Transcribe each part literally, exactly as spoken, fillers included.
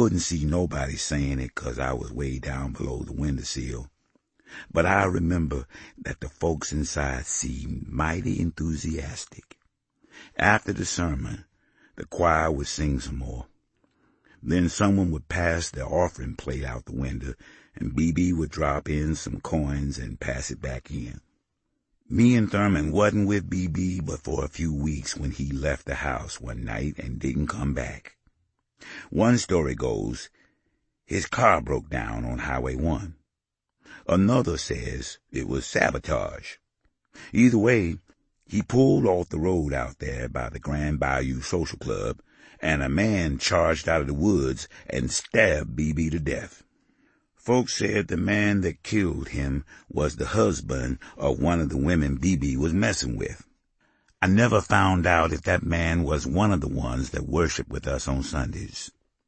couldn't see nobody saying it 'cause I was way down below the windowsill. But I remember that the folks inside seemed mighty enthusiastic. After the sermon, the choir would sing some more. Then someone would pass the offering plate out the window, and B B would drop in some coins and pass it back in. Me and Thurman wasn't with B B but for a few weeks when he left the house one night and didn't come back. One story goes, his car broke down on Highway one. Another says it was sabotage. Either way, he pulled off the road out there by the Grand Bayou Social Club, and a man charged out of the woods and stabbed B B to death. Folks said the man that killed him was the husband of one of the women B B was messing with. I never found out if that man was one of the ones that worshiped with us on Sundays.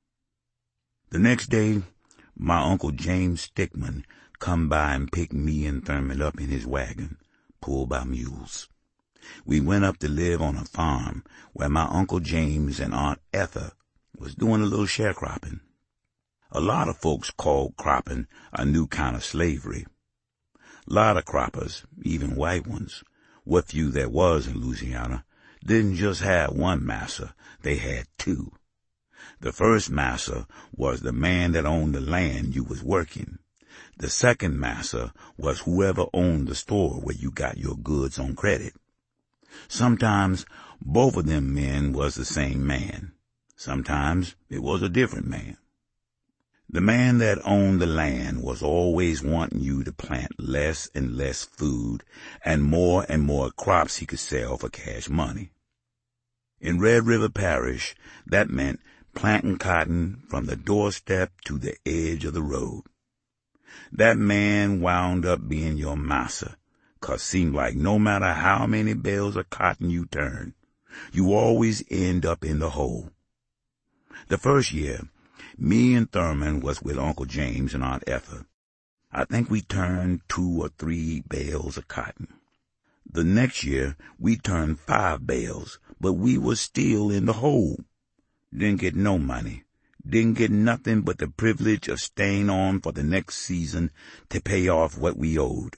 The next day, my Uncle James Stickman come by and picked me and Thurman up in his wagon, pulled by mules. We went up to live on a farm where my Uncle James and Aunt Ethel was doing a little sharecropping. A lot of folks called cropping a new kind of slavery. A lot of croppers, even white ones, what few there was in Louisiana, didn't just have one master, they had two. The first master was the man that owned the land you was working. The second master was whoever owned the store where you got your goods on credit. Sometimes both of them men was the same man. Sometimes it was a different man. The man that owned the land was always wanting you to plant less and less food and more and more crops he could sell for cash money. In Red River Parish, that meant planting cotton from the doorstep to the edge of the road. That man wound up being your massa, 'cause seemed like no matter how many bales of cotton you turn, you always end up in the hole. The first year, me and Thurman was with Uncle James and Aunt Ethel. I think we turned two or three bales of cotton. The next year, we turned five bales, but we was still in the hole. Didn't get no money. Didn't get nothing but the privilege of staying on for the next season to pay off what we owed.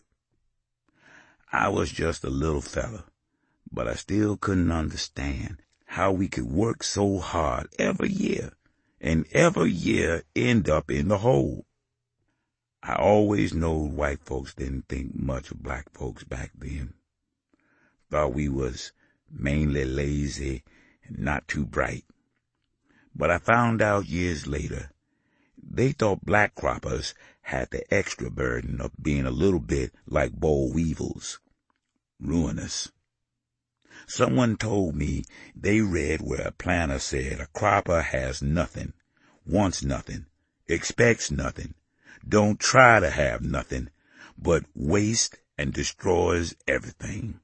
I was just a little fella, but I still couldn't understand how we could work so hard every year and every year end up in the hole. I always knowed white folks didn't think much of black folks back then. Thought we was mainly lazy and not too bright. But I found out years later, they thought black croppers had the extra burden of being a little bit like boll weevils. Ruinous. Someone told me they read where a planter said a cropper has nothing, wants nothing, expects nothing, don't try to have nothing, but wastes and destroys everything.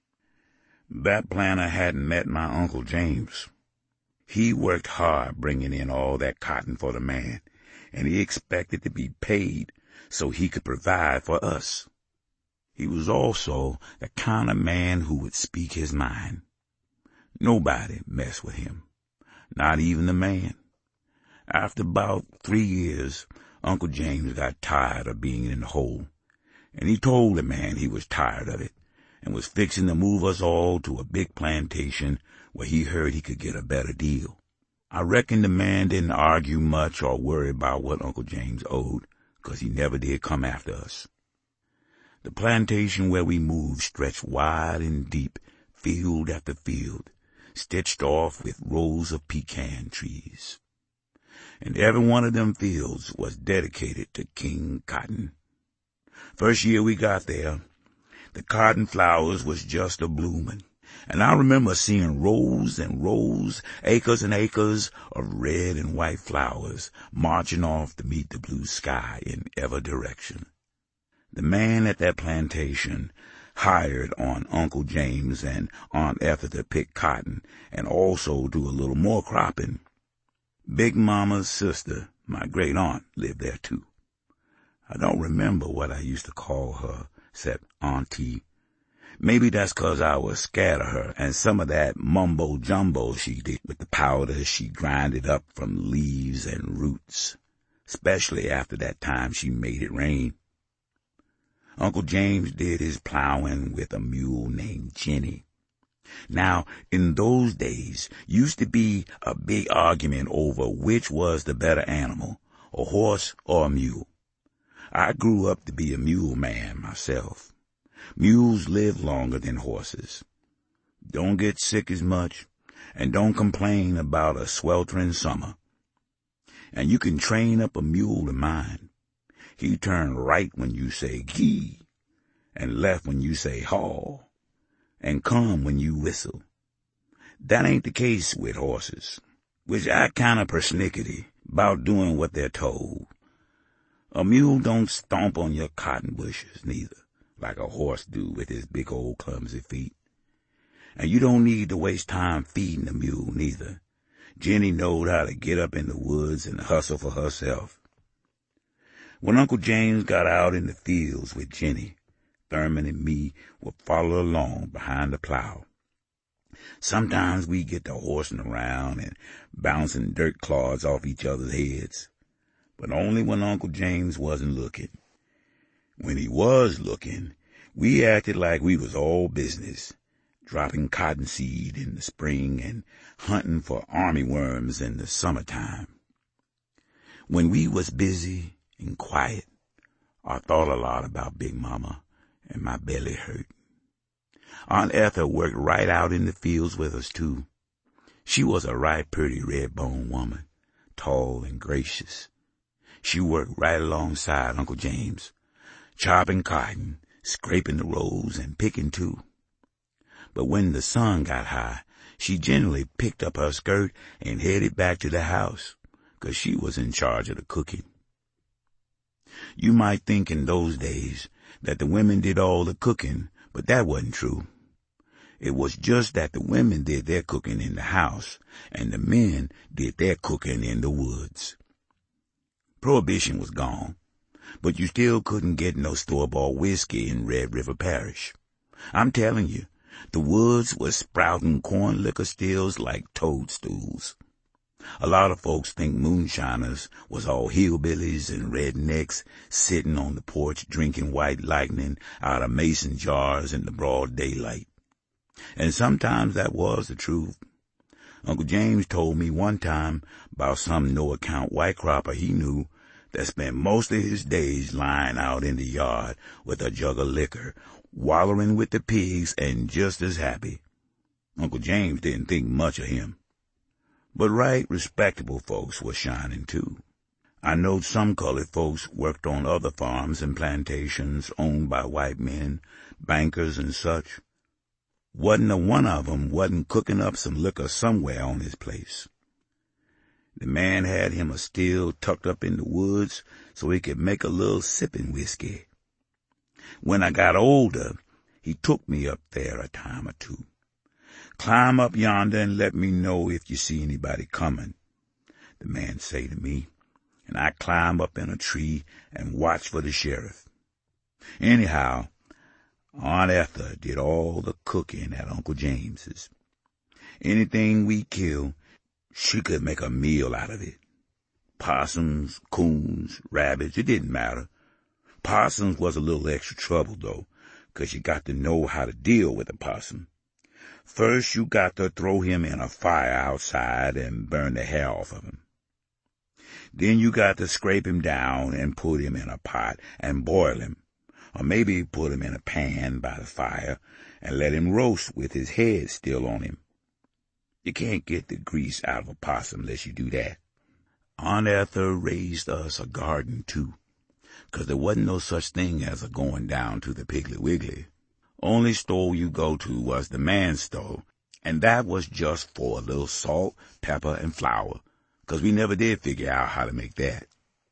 That planter hadn't met my Uncle James. He worked hard bringing in all that cotton for the man, and he expected to be paid so he could provide for us. He was also the kind of man who would speak his mind. Nobody messed with him, not even the man. After about three years, Uncle James got tired of being in the hole, and he told the man he was tired of it and was fixing to move us all to a big plantation where he heard he could get a better deal. I reckon the man didn't argue much or worry about what Uncle James owed, 'cause he never did come after us. The plantation where we moved stretched wide and deep, field after field, stitched off with rows of pecan trees. And every one of them fields was dedicated to King Cotton. First year we got there, the cotton flowers was just a-bloomin', and I remember seeing rows and rows, acres and acres of red and white flowers marching off to meet the blue sky in every direction. The man at that plantation hired on Uncle James and Aunt Ethel to pick cotton and also do a little more cropping. Big Mama's sister, my great aunt, lived there too. I don't remember what I used to call her, except Auntie. Maybe that's 'cause I was scared of her and some of that mumbo-jumbo she did with the powder she grinded up from leaves and roots, especially after that time she made it rain. Uncle James did his plowing with a mule named Jenny. Now, in those days, used to be a big argument over which was the better animal, a horse or a mule. I grew up to be a mule man myself. Mules live longer than horses, don't get sick as much, and don't complain about a sweltering summer. And you can train up a mule of mine. He turn right when you say gee, and left when you say haw, and come when you whistle. That ain't the case with horses, which I kind of persnickety about doing what they're told. A mule don't stomp on your cotton bushes, neither, like a horse do with his big old clumsy feet. And you don't need to waste time feeding the mule, neither. Jenny knowed how to get up in the woods and hustle for herself. When Uncle James got out in the fields with Jenny, Thurman and me would follow along behind the plow. Sometimes we get to horsing around and bouncing dirt clods off each other's heads, but only when Uncle James wasn't looking. When he was looking, we acted like we was all business, dropping cottonseed in the spring and hunting for armyworms in the summertime. When we was busy and quiet, I thought a lot about Big Mama, and my belly hurt. Aunt Ethel worked right out in the fields with us, too. She was a right pretty red-boned woman, tall and gracious. She worked right alongside Uncle James, chopping cotton, scraping the rows, and picking, too. But when the sun got high, she generally picked up her skirt and headed back to the house, 'cause she was in charge of the cooking. You might think in those days that the women did all the cooking, but that wasn't true. It was just that the women did their cooking in the house, and the men did their cooking in the woods. Prohibition was gone, but you still couldn't get no store-bought whiskey in Red River Parish. I'm telling you, the woods was sprouting corn liquor stills like toadstools. A lot of folks think moonshiners was all hillbillies and rednecks sitting on the porch drinking White Lightning out of mason jars in the broad daylight. And sometimes that was the truth. Uncle James told me one time about some no-account white cropper he knew that spent most of his days lying out in the yard with a jug of liquor, wallowing with the pigs and just as happy. Uncle James didn't think much of him. But right respectable folks were shining, too. I knowed some colored folks worked on other farms and plantations owned by white men, bankers and such. Wasn't a one of 'em wasn't cooking up some liquor somewhere on his place. The man had him a still tucked up in the woods so he could make a little sipping whiskey. When I got older, he took me up there a time or two. "Climb up yonder and let me know if you see anybody coming," the man say to me, and I climb up in a tree and watch for the sheriff. Anyhow, Aunt Ethel did all the cooking at Uncle James's. Anything we killed, she could make a meal out of it. Possums, coons, rabbits, it didn't matter. Possums was a little extra trouble, though, 'cause you got to know how to deal with a possum. First, you got to throw him in a fire outside and burn the hair off of him. Then you got to scrape him down and put him in a pot and boil him, or maybe put him in a pan by the fire and let him roast with his head still on him. You can't get the grease out of a possum unless you do that. Aunt Ethel raised us a garden, too, 'cause there wasn't no such thing as a going down to the Piggly Wiggly. Only store you go to was the man's store, and that was just for a little salt, pepper, and flour, 'cause we never did figure out how to make that.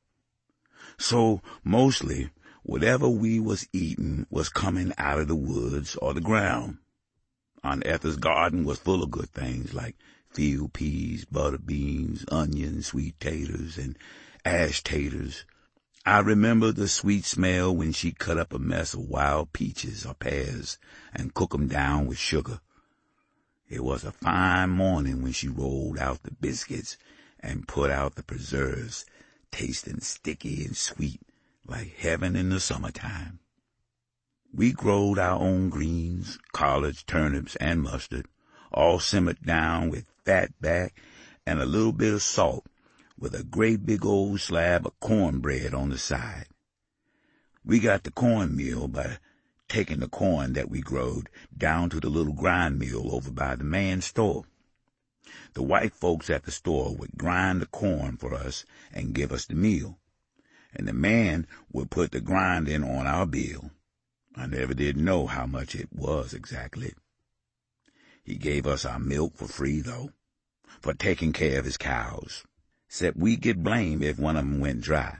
So, mostly, whatever we was eating was coming out of the woods or the ground. Aunt Ethel's garden was full of good things like field peas, butter beans, onions, sweet taters, and ash taters, I remember the sweet smell when she cut up a mess of wild peaches or pears and cooked 'em down with sugar. It was a fine morning when she rolled out the biscuits and put out the preserves, tasting sticky and sweet like heaven in the summertime. We growed our own greens, collards, turnips, and mustard, all simmered down with fat back and a little bit of salt, with a great big old slab of cornbread on the side. We got the cornmeal by taking the corn that we growed down to the little grind mill over by the man's store. The white folks at the store would grind the corn for us and give us the meal, and the man would put the grinding on our bill. I never did know how much it was exactly. He gave us our milk for free, though, for taking care of his cows, except we'd get blamed if one of 'em went dry.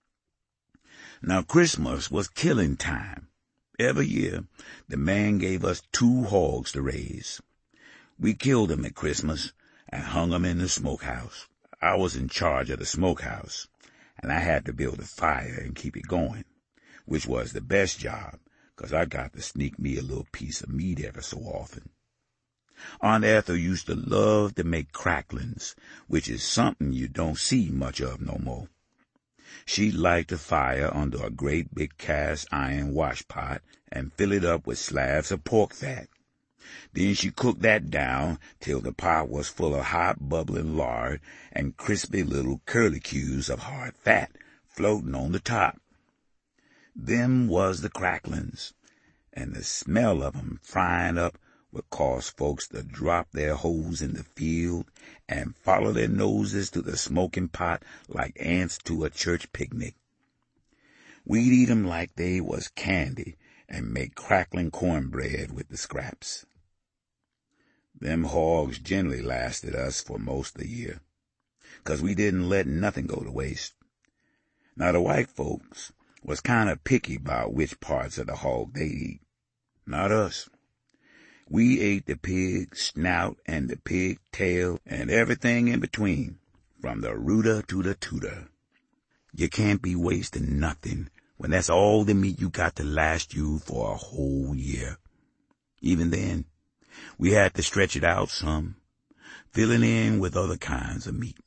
Now, Christmas was killing time. Every year, the man gave us two hogs to raise. We killed 'em at Christmas and hung 'em in the smokehouse. I was in charge of the smokehouse, and I had to build a fire and keep it going, which was the best job, 'cause I got to sneak me a little piece of meat every so often. Aunt Ethel used to love to make cracklings, which is something you don't see much of no more. She'd light the fire under a great big cast iron wash pot and fill it up with slabs of pork fat. Then she cooked that down till the pot was full of hot bubbling lard and crispy little curlicues of hard fat floating on the top. Them was the cracklings, and the smell of 'em frying up would cause folks to drop their hoes in the field and follow their noses to the smoking pot like ants to a church picnic. We'd eat 'em like they was candy and make crackling cornbread with the scraps. Them hogs generally lasted us for most of the year, 'cause we didn't let nothing go to waste. Now, the white folks was kind of picky about which parts of the hog they eat. Not us. We ate the pig snout and the pig tail and everything in between, from the rooter to the tooter. You can't be wasting nothing when that's all the meat you got to last you for a whole year. Even then, we had to stretch it out some, filling in with other kinds of meat.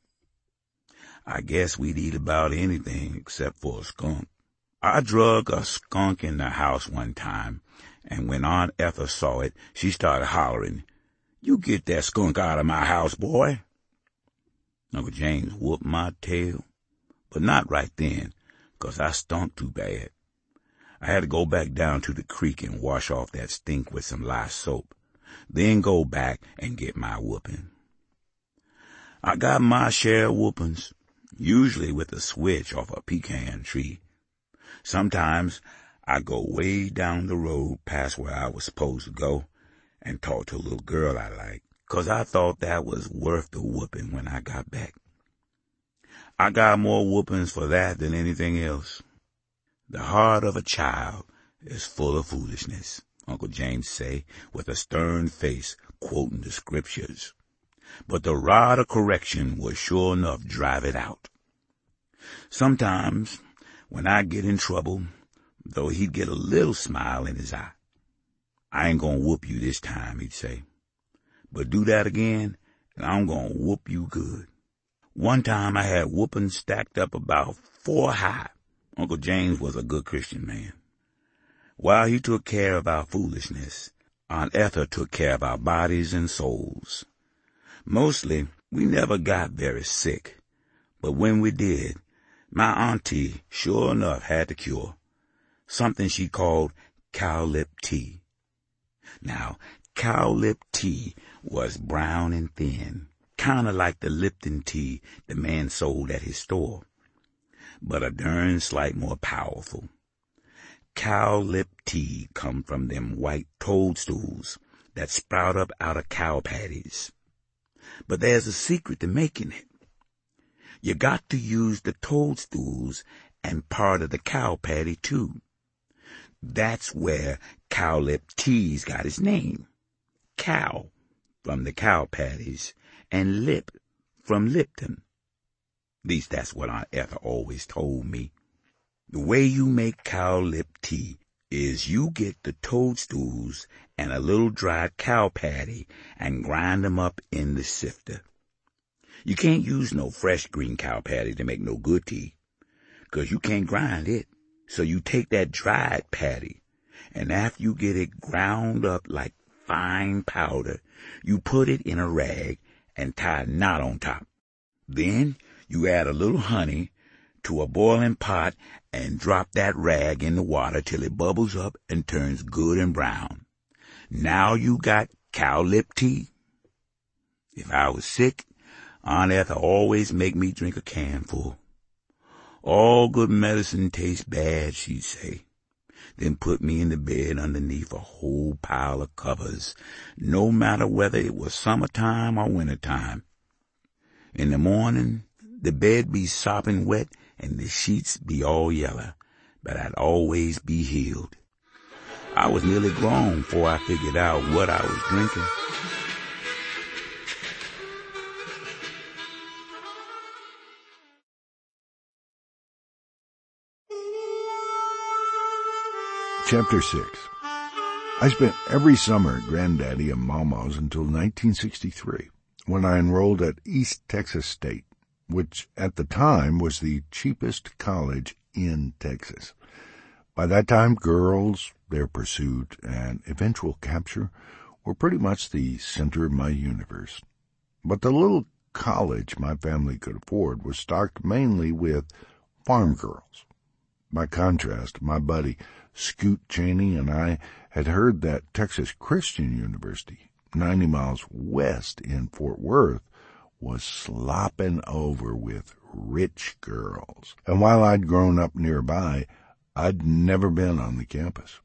I guess we'd eat about anything except for a skunk. I drug a skunk in the house one time, and when Aunt Ethel saw it, she started hollering, "You get that skunk out of my house, boy." Uncle James whooped my tail, but not right then, 'cause I stunk too bad. I had to go back down to the creek and wash off that stink with some lye soap, then go back and get my whooping. I got my share of whoopings, usually with a switch off a pecan tree. Sometimes I go way down the road past where I was supposed to go and talk to a little girl I liked, 'cause I thought that was worth the whooping when I got back. I got more whoopings for that than anything else. The heart of a child is full of foolishness, Uncle James say, with a stern face, quoting the scriptures. But the rod of correction will sure enough drive it out. Sometimes, when I get in trouble, though he'd get a little smile in his eye. "I ain't gonna whoop you this time," he'd say. "But do that again, and I'm gonna whoop you good." One time I had whoopings stacked up about four high. Uncle James was a good Christian man. While he took care of our foolishness, Aunt Ethel took care of our bodies and souls. Mostly, we never got very sick, but when we did, my auntie sure enough had the cure, something she called cowlip tea. Now, cowlip tea was brown and thin, kind of like the Lipton tea the man sold at his store, but a darn sight more powerful. Cowlip tea come from them white toadstools that sprout up out of cow patties. But there's a secret to making it. You got to use the toadstools and part of the cow patty, too. That's where cowlip tea's got its name. Cow, from the cow patties, and lip, from Lipton. At least that's what Aunt Ethel always told me. The way you make cow lip tea is you get the toadstools and a little dried cow patty and grind them up in the sifter. You can't use no fresh green cow patty to make no good tea, 'cause you can't grind it. So you take that dried patty, and after you get it ground up like fine powder, you put it in a rag and tie a knot on top. Then you add a little honey to a boiling pot and drop that rag in the water till it bubbles up and turns good and brown. Now you got cow lip tea. If I was sick, Aunt Ethel always make me drink a can full. All good medicine tastes bad, she'd say. Then put me in the bed underneath a whole pile of covers, no matter whether it was summertime or wintertime. In the morning, the bed be sopping wet and the sheets be all yellow, but I'd always be healed. I was nearly grown before I figured out what I was drinking. Chapter six. I spent every summer at Granddaddy and Mama's until nineteen sixty-three, when I enrolled at East Texas State, which at the time was the cheapest college in Texas. By that time, girls, their pursuit, and eventual capture were pretty much the center of my universe. But the little college my family could afford was stocked mainly with farm girls. By contrast, my buddy Scoot Chaney and I had heard that Texas Christian University, ninety miles west in Fort Worth, was slopping over with rich girls. And while I'd grown up nearby, I'd never been on the campus.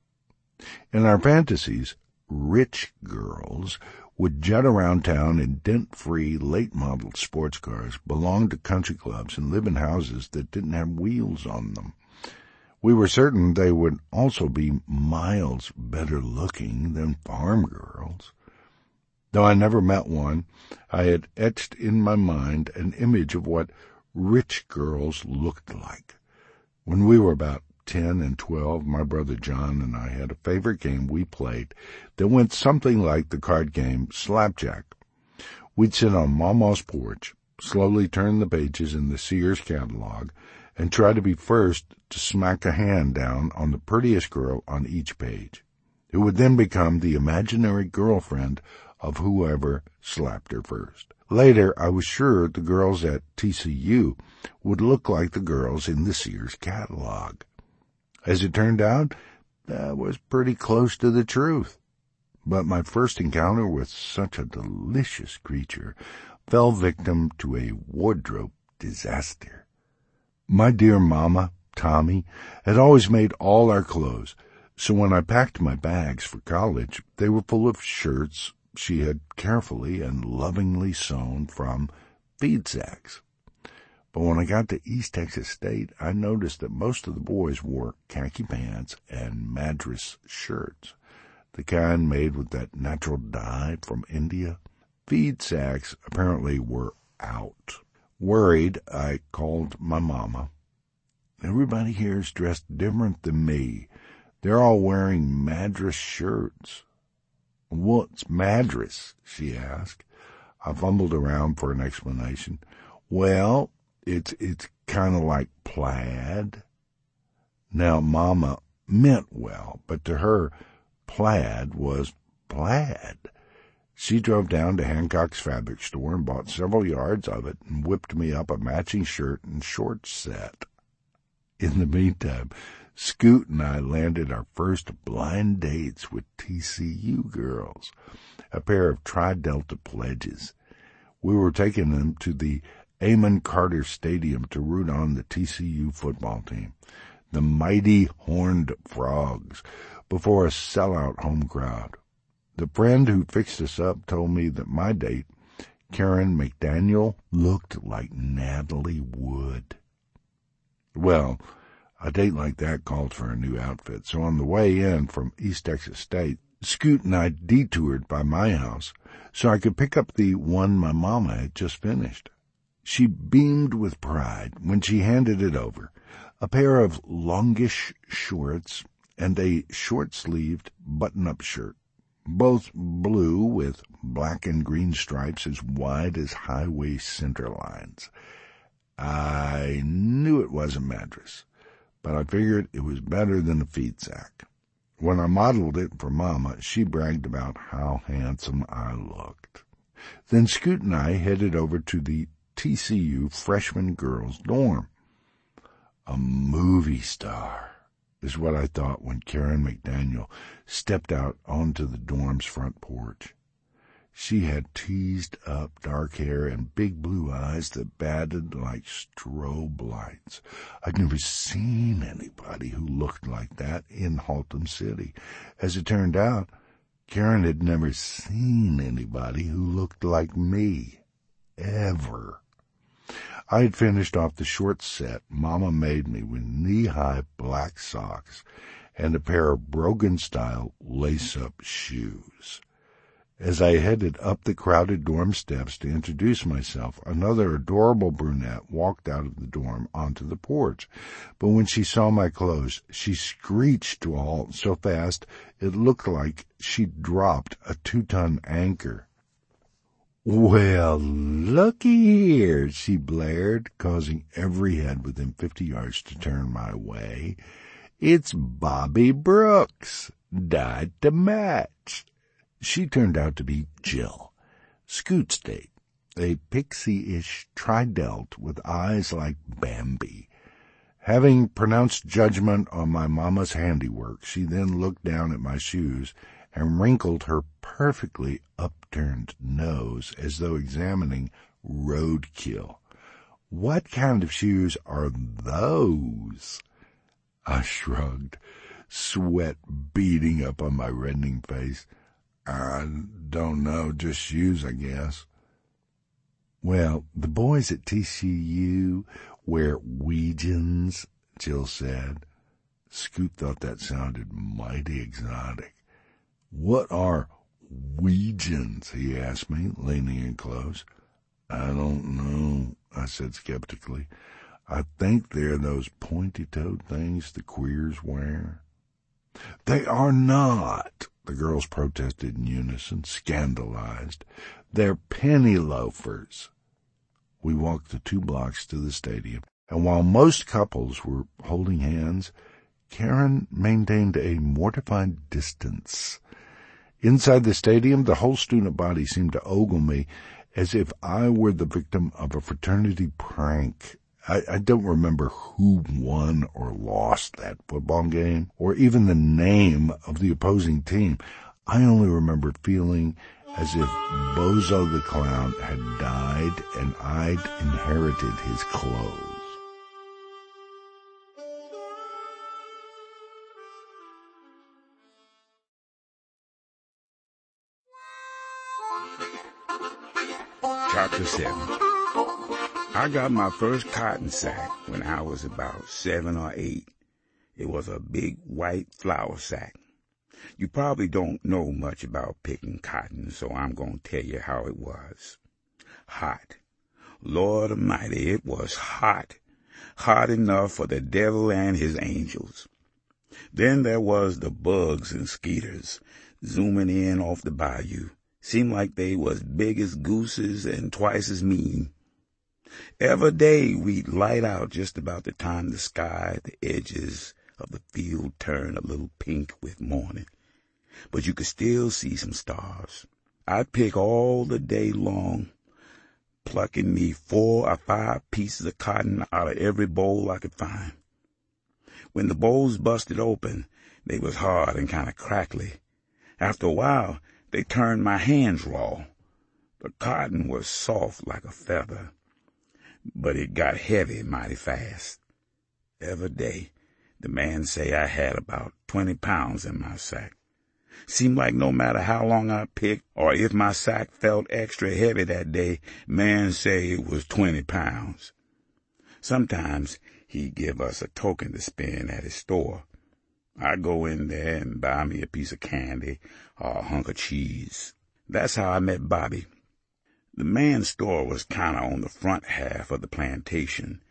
In our fantasies, rich girls would jet around town in dent-free, late-model sports cars, belong to country clubs, and live in houses that didn't have wheels on them. We were certain they would also be miles better looking than farm girls. Though I never met one, I had etched in my mind an image of what rich girls looked like. When we were about ten and twelve, my brother John and I had a favorite game we played that went something like the card game Slapjack. We'd sit on Mama's porch, slowly turn the pages in the Sears catalog, and try to be first to smack a hand down on the prettiest girl on each page. It would then become the imaginary girlfriend of whoever slapped her first. Later, I was sure the girls at T C U would look like the girls in the Sears catalog. As it turned out, that was pretty close to the truth. But my first encounter with such a delicious creature fell victim to a wardrobe disaster. My dear Mama, Tommy, had always made all our clothes, so when I packed my bags for college, they were full of shirts she had carefully and lovingly sewn from feed sacks. But when I got to East Texas State, I noticed that most of the boys wore khaki pants and Madras shirts, the kind made with that natural dye from India. Feed sacks apparently were out. Worried, I called my Mama. Everybody here is dressed different than me. They're all wearing Madras shirts. What's Madras? She asked. I fumbled around for an explanation. Well, it's it's kind of like plaid. Now, Mama meant well, but to her, plaid was plaid. She drove down to Hancock's fabric store and bought several yards of it and whipped me up a matching shirt and shorts set. In the meantime, Scoot and I landed our first blind dates with T C U girls, a pair of Tri-Delta pledges. We were taking them to the Amon Carter Stadium to root on the T C U football team, the mighty Horned Frogs, before a sellout home crowd. The friend who fixed us up told me that my date, Karen McDaniel, looked like Natalie Wood. Well, a date like that called for a new outfit, so on the way in from East Texas State, Scoot and I detoured by my house so I could pick up the one my Mama had just finished. She beamed with pride when she handed it over, a pair of longish shorts, and a short-sleeved button-up shirt, both blue with black and green stripes as wide as high-waist center lines. I knew it wasn't Madras, but I figured it was better than a feed sack. When I modeled it for Mama, she bragged about how handsome I looked. Then Scoot and I headed over to the T C U freshman girls' dorm. A movie star is what I thought when Karen McDaniel stepped out onto the dorm's front porch. She had teased up dark hair and big blue eyes that batted like strobe lights. I'd never seen anybody who looked like that in Haltom City. As it turned out, Karen had never seen anybody who looked like me, ever. I had finished off the short set Mama made me with knee-high black socks and a pair of Brogan-style lace-up shoes. As I headed up the crowded dorm steps to introduce myself, another adorable brunette walked out of the dorm onto the porch. But when she saw my clothes, she screeched to a halt so fast it looked like she'd dropped a two-ton anchor. "Well, looky here," she blared, causing every head within fifty yards to turn my way. "It's Bobby Brooks, dyed to match." She turned out to be Jill, Scoot's date, a pixie-ish tri-delt with eyes like Bambi. Having pronounced judgment on my Mama's handiwork, she then looked down at my shoes and wrinkled her perfectly upturned nose as though examining roadkill. "What kind of shoes are those?" I shrugged, sweat beading up on my reddening face. "I don't know, just shoes, I guess." "Well, the boys at T C U wear Weejuns," Jill said. Scoot thought that sounded mighty exotic. "What are Weejuns?" he asked me, leaning in close. "I don't know," I said skeptically. "I think they're those pointy-toed things the queers wear." "They are not," the girls protested in unison, scandalized. "They're penny loafers." We walked the two blocks to the stadium, and while most couples were holding hands, Karen maintained a mortified distance. Inside the stadium, the whole student body seemed to ogle me as if I were the victim of a fraternity prank. I, I don't remember who won or lost that football game, or even the name of the opposing team. I only remember feeling as if Bozo the Clown had died and I'd inherited his clothes. Chapter seven. I got my first cotton sack when I was about seven or eight. It was a big white flour sack. You probably don't know much about picking cotton, so I'm going to tell you how it was. Hot. Lord Almighty, it was hot. Hot enough for the devil and his angels. Then there was the bugs and skeeters zooming in off the bayou. Seemed like they was big as gooses and twice as mean. Every day we'd light out just about the time the sky, the edges of the field turned a little pink with morning. But you could still see some stars. I'd pick all the day long, plucking me four or five pieces of cotton out of every bowl I could find. When the bowls busted open, they was hard and kind of crackly. After a while, they turned my hands raw. The cotton was soft like a feather, but it got heavy mighty fast. Every day, the man say I had about twenty pounds in my sack. Seemed like no matter how long I picked, or if my sack felt extra heavy that day, man say it was twenty pounds. Sometimes he'd give us a token to spend at his store. I'd go in there and buy me a piece of candy or a hunk of cheese. That's how I met Bobby. The man's store was kind of on the front half of the plantation,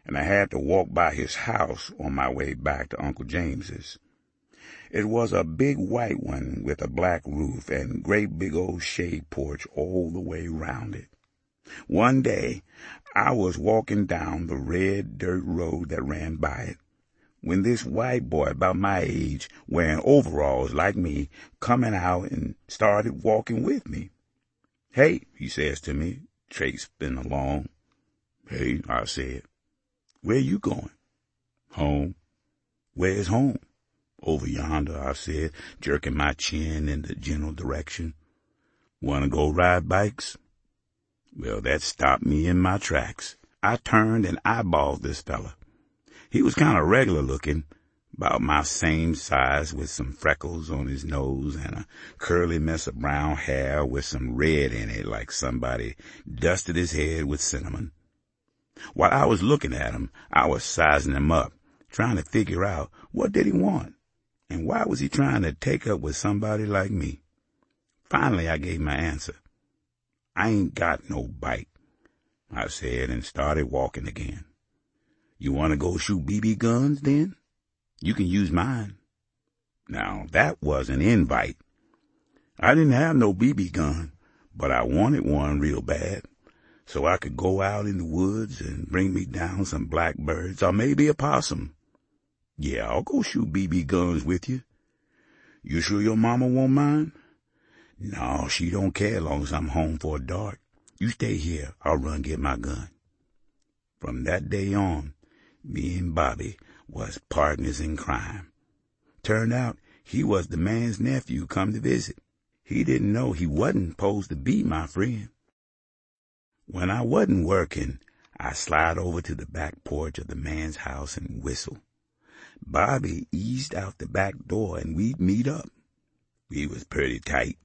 and I had to walk by his house on my way back to Uncle James's. It was a big white one with a black roof and great big old shade porch all the way round it. One day, I was walking down the red dirt road that ran by it, when this white boy about my age, wearing overalls like me, coming out and started walking with me. "Hey," he says to me, traipsing along. "Hey," I said. "Where you going?" "Home." "Where's home?" "Over yonder," I said, jerking my chin in the general direction. "Want to go ride bikes?" Well, that stopped me in my tracks. I turned and eyeballed this fella. He was kind of regular looking, about my same size, with some freckles on his nose and a curly mess of brown hair with some red in it, like somebody dusted his head with cinnamon. While I was looking at him, I was sizing him up, trying to figure out what did he want, and why was he trying to take up with somebody like me. Finally, I gave my answer. "I ain't got no bike," I said, and started walking again. "You want to go shoot B B guns, then? You can use mine." Now, that was an invite. I didn't have no B B gun, but I wanted one real bad, so I could go out in the woods and bring me down some blackbirds or maybe a possum. "Yeah, I'll go shoot B B guns with you." "You sure your mama won't mind?" "No, she don't care as long as I'm home for dark. You stay here. I'll run get my gun." From that day on, me and Bobby was partners in crime. Turned out he was the man's nephew come to visit. He didn't know he wasn't supposed to be my friend. When I wasn't working, I slide over to the back porch of the man's house and whistle. Bobby eased out the back door and we'd meet up. We was pretty tight.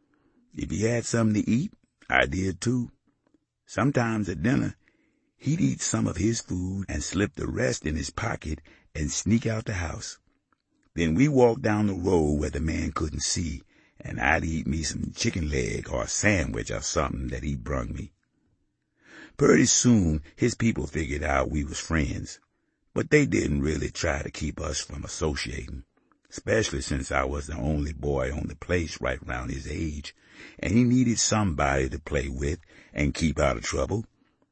If he had something to eat, I did too. Sometimes at dinner, he'd eat some of his food and slip the rest in his pocket and sneak out the house. Then we walked down the road where the man couldn't see, and I'd eat me some chicken leg or a sandwich or something that he brung me. Pretty soon, his people figured out we was friends, but they didn't really try to keep us from associating, especially since I was the only boy on the place right around his age, and he needed somebody to play with and keep out of trouble.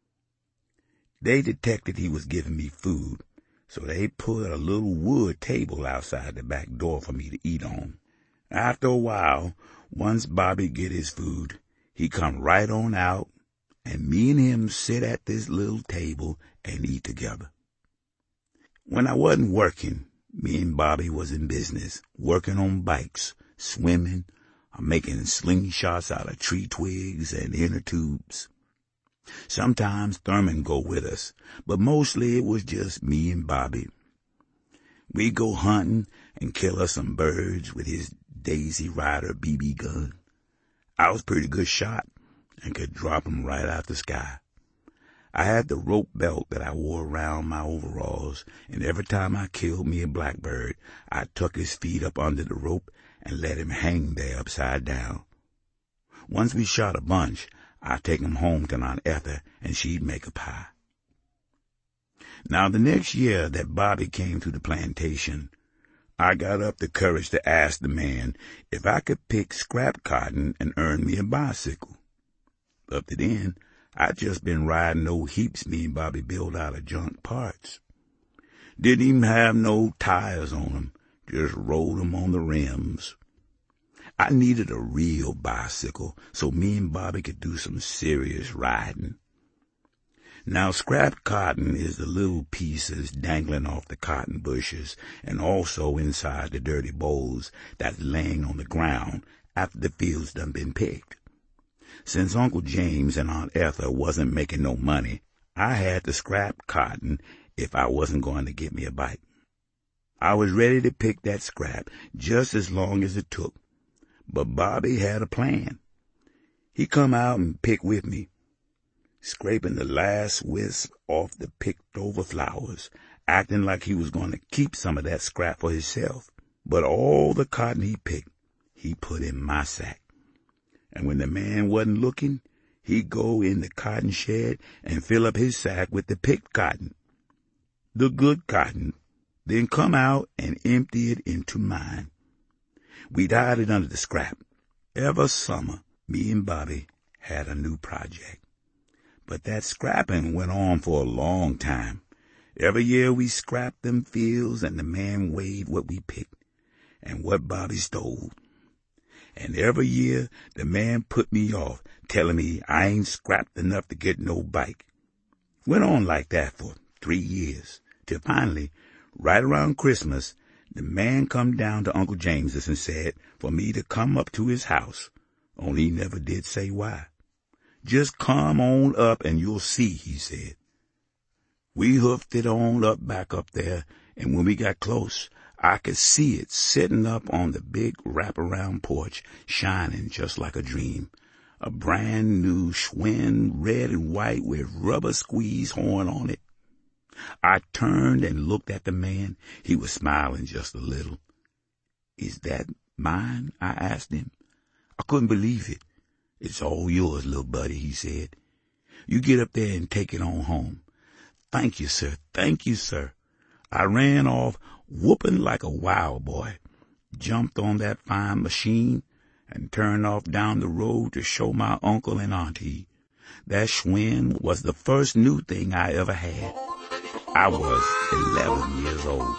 They detected he was giving me food, so they put a little wood table outside the back door for me to eat on. After a while, once Bobby get his food, he come right on out, and me and him sit at this little table and eat together. When I wasn't working, me and Bobby was in business, working on bikes, swimming, or making slingshots out of tree twigs and inner tubes. Sometimes Thurman go with us, but mostly it was just me and Bobby. We'd go hunting and kill us some birds with his Daisy Rider B B gun. I was a pretty good shot and could drop 'em right out the sky. I had the rope belt that I wore around my overalls, and every time I killed me a blackbird, I tuck his feet up under the rope and let him hang there upside down. Once we shot a bunch, I'd take him home to Aunt Etha, and she'd make a pie. Now, the next year that Bobby came to the plantation, I got up the courage to ask the man if I could pick scrap cotton and earn me a bicycle. Up to then, I'd just been riding old heaps me and Bobby built out of junk parts. Didn't even have no tires on 'em, just rolled 'em on the rims. I needed a real bicycle so me and Bobby could do some serious riding. Now, scrap cotton is the little pieces dangling off the cotton bushes and also inside the dirty bowls that's laying on the ground after the fields done been picked. Since Uncle James and Aunt Etha wasn't making no money, I had to scrap cotton if I wasn't going to get me a bike. I was ready to pick that scrap just as long as it took, but Bobby had a plan. He come out and pick with me, scraping the last wisp off the picked-over flowers, acting like he was going to keep some of that scrap for himself. But all the cotton he picked, he put in my sack. And when the man wasn't looking, he'd go in the cotton shed and fill up his sack with the picked cotton. the good cotton, then come out and empty it into mine. We'd hide it under the scrap. Every summer, me and Bobby had a new project. But that scrapping went on for a long time. Every year we scrapped them fields and the man weighed what we picked and what Bobby stole. And every year the man put me off, telling me I ain't scrapped enough to get no bike. Went on like that for three years, till finally, right around Christmas, the man come down to Uncle James's and said for me to come up to his house, only he never did say why. Just come on up and you'll see, he said. We hoofed it on up back up there, and when we got close, I could see it sitting up on the big wraparound porch, shining just like a dream. A brand new Schwinn, red and white with rubber squeeze horn on it. I turned and looked at the man. He was smiling just a little. Is that mine? I asked him. I couldn't believe it. It's all yours, little buddy, he said. You get up there and take it on home. Thank you, sir. Thank you, sir. I ran off, whooping like a wild boy, jumped on that fine machine, and turned off down the road to show my uncle and auntie. That Schwinn was the first new thing I ever had. I was eleven years old.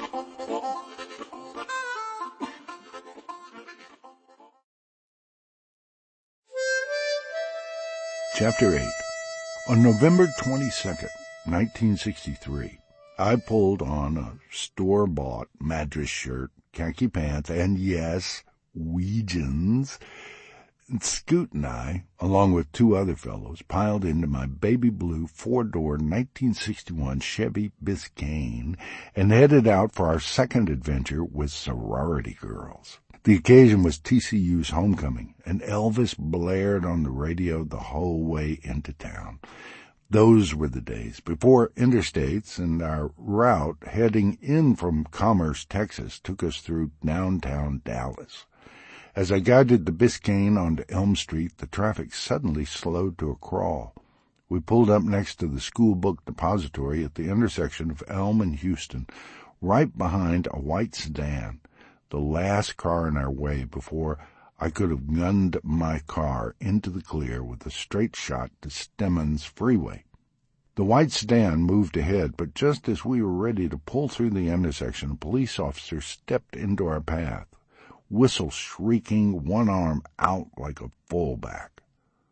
Chapter eight. On November twenty-second, nineteen sixty-three, I pulled on a store-bought Madras shirt, khaki pants, and yes, Weegens. Scoot and I, along with two other fellows, piled into my baby blue four-door nineteen sixty-one Chevy Biscayne and headed out for our second adventure with sorority girls. The occasion was T C U's homecoming, and Elvis blared on the radio the whole way into town. Those were the days before interstates, and our route heading in from Commerce, Texas, took us through downtown Dallas. As I guided the Biscayne onto Elm Street, the traffic suddenly slowed to a crawl. We pulled up next to the school book depository at the intersection of Elm and Houston, right behind a white sedan, the last car in our way before I could have gunned my car into the clear with a straight shot to Stemmons Freeway. The white sedan moved ahead, but just as we were ready to pull through the intersection, a police officer stepped into our path, whistle shrieking, one arm out like a fullback.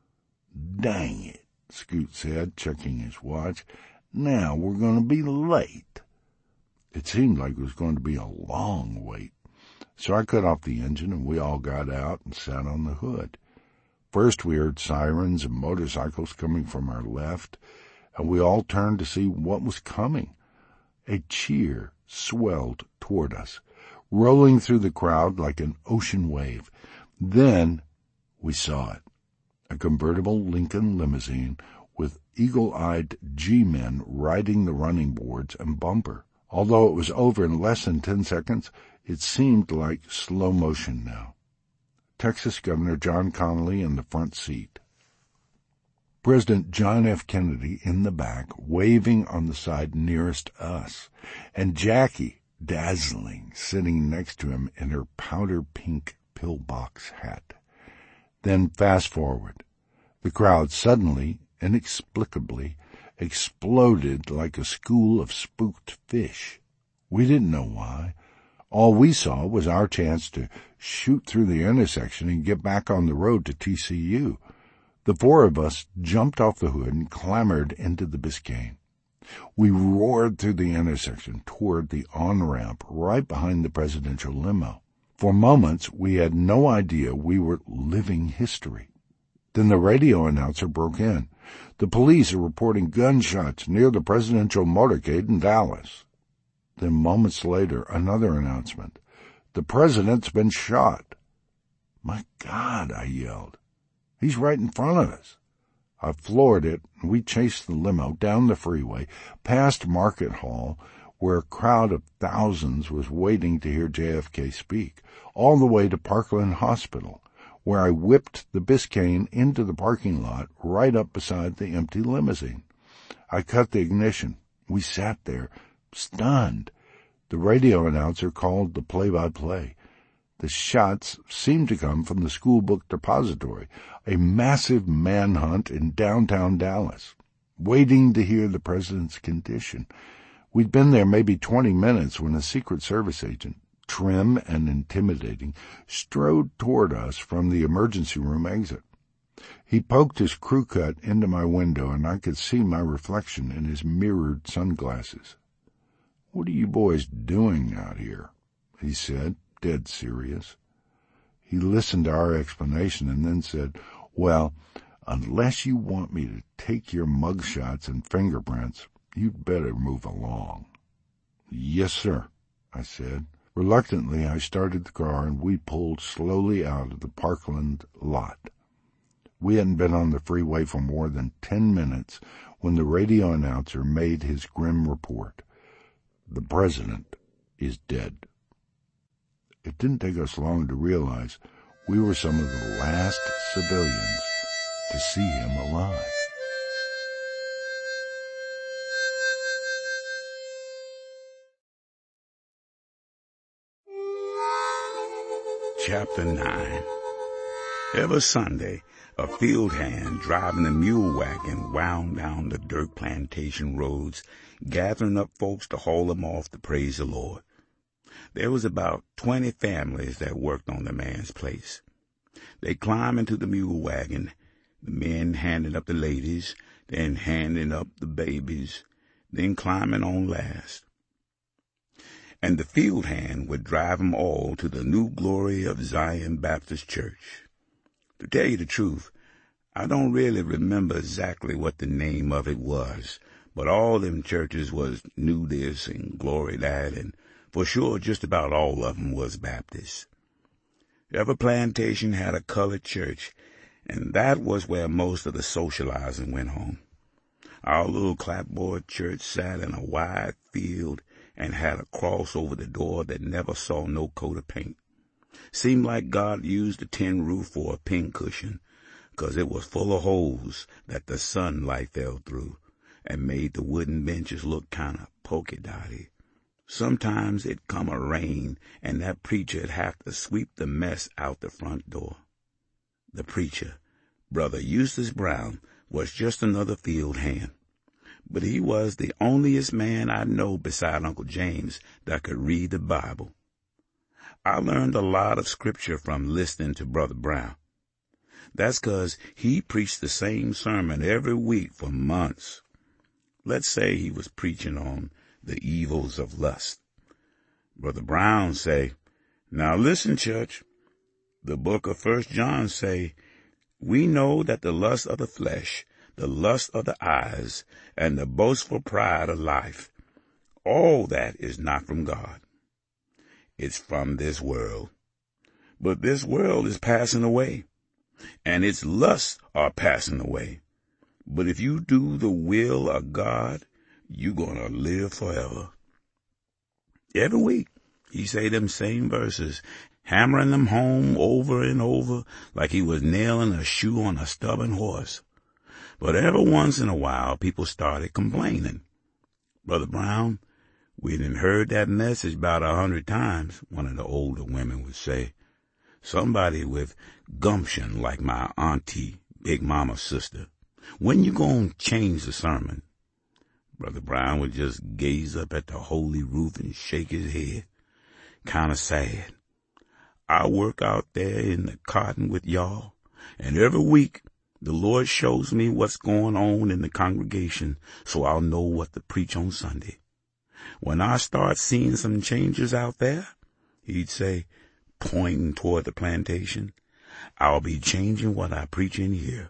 "Dang it," Scoot said, checking his watch. "Now we're going to be late." It seemed like it was going to be a long wait. So I cut off the engine and we all got out and sat on the hood. First we heard sirens and motorcycles coming from our left, and we all turned to see what was coming. A cheer swelled toward us, rolling through the crowd like an ocean wave. Then we saw it, a convertible Lincoln limousine with eagle-eyed G-men riding the running boards and bumper. Although it was over in less than ten seconds, it seemed like slow motion now. Texas Governor John Connally in the front seat. President John F. Kennedy in the back, waving on the side nearest us, and Jackie, dazzling, sitting next to him in her powder-pink pillbox hat. Then fast forward. The crowd suddenly, inexplicably, exploded like a school of spooked fish. We didn't know why. All we saw was our chance to shoot through the intersection and get back on the road to T C U. The four of us jumped off the hood and clambered into the Biscayne. We roared through the intersection toward the on-ramp right behind the presidential limo. For moments, we had no idea we were living history. Then the radio announcer broke in. "The police are reporting gunshots near the presidential motorcade in Dallas." Then moments later, another announcement. "The president's been shot." "My God," I yelled. "He's right in front of us." I floored it, and we chased the limo down the freeway, past Market Hall, where a crowd of thousands was waiting to hear J F K speak, all the way to Parkland Hospital, where I whipped the Biscayne into the parking lot right up beside the empty limousine. I cut the ignition. We sat there, Stunned, the radio announcer called the play-by-play. The shots seemed to come from the school book depository, a massive manhunt in downtown Dallas, waiting to hear the president's condition. We'd been there maybe twenty minutes when a Secret Service agent, trim and intimidating, strode toward us from the emergency room exit. He poked his crew cut into my window, and I could see my reflection in his mirrored sunglasses. "What are you boys doing out here?" he said, dead serious. He listened to our explanation and then said, "Well, unless you want me to take your mugshots and fingerprints, you'd better move along." "Yes, sir," I said. Reluctantly, I started the car and we pulled slowly out of the Parkland lot. We hadn't been on the freeway for more than ten minutes when the radio announcer made his grim report. "The president is dead." It didn't take us long to realize we were some of the last civilians to see him alive. Chapter nine. Every Sunday, a field hand driving a mule wagon wound down the dirt plantation roads, gathering up folks to haul them off to praise the Lord. There was about twenty families that worked on the man's place. They climbed into the mule wagon, the men handing up the ladies, then handing up the babies, then climbing on last. And the field hand would drive them all to the new glory of Zion Baptist Church. To tell you the truth, I don't really remember exactly what the name of it was, but all them churches was New This and Glory That, and for sure just about all of them was Baptist. Every plantation had a colored church, and that was where most of the socializing went on. Our little clapboard church sat in a wide field and had a cross over the door that never saw no coat of paint. Seemed like God used the tin roof for a pincushion, 'cause it was full of holes that the sunlight fell through and made the wooden benches look kind of polka-dotty. Sometimes it'd come a rain, and that preacher'd have to sweep the mess out the front door. The preacher, Brother Eustace Brown, was just another field hand, but he was the onlyest man I know beside Uncle James that could read the Bible. I learned a lot of scripture from listening to Brother Brown. That's 'cause he preached the same sermon every week for months. Let's say he was preaching on the evils of lust. Brother Brown say, "Now listen, church. The book of First John say, we know that the lust of the flesh, the lust of the eyes, and the boastful pride of life, all that is not from God. It's from this world. But this world is passing away, and its lusts are passing away. But if you do the will of God, you're gonna live forever." Every week, he say them same verses, hammering them home over and over like he was nailing a shoe on a stubborn horse. But every once in a while, people started complaining. "Brother Brown, we done heard that message about a hundred times," one of the older women would say. "Somebody with gumption like my auntie, Big Mama's sister. When you gonna change the sermon?" Brother Brown would just gaze up at the holy roof and shake his head, kind of sad. "I work out there in the cotton with y'all, and every week the Lord shows me what's going on in the congregation so I'll know what to preach on Sunday. When I start seeing some changes out there," he'd say, pointing toward the plantation, "I'll be changing what I preach in here."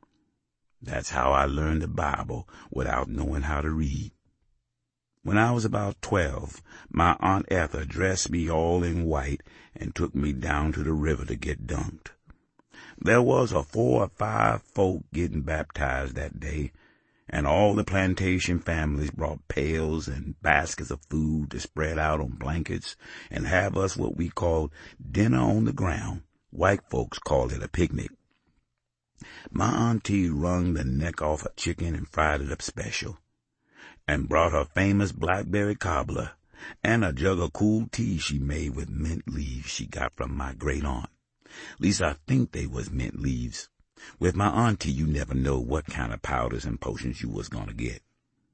That's how I learned the Bible without knowing how to read. When I was about twelve, my Aunt Etha dressed me all in white and took me down to the river to get dunked. There was a four or five folk getting baptized that day, and all the plantation families brought pails and baskets of food to spread out on blankets and have us what we called dinner on the ground. White folks called it a picnic. My auntie wrung the neck off a chicken and fried it up special. and brought her famous blackberry cobbler and a jug of cool tea she made with mint leaves she got from my great-aunt. At least I think they was mint leaves. With my auntie, you never know what kind of powders and potions you was going to get.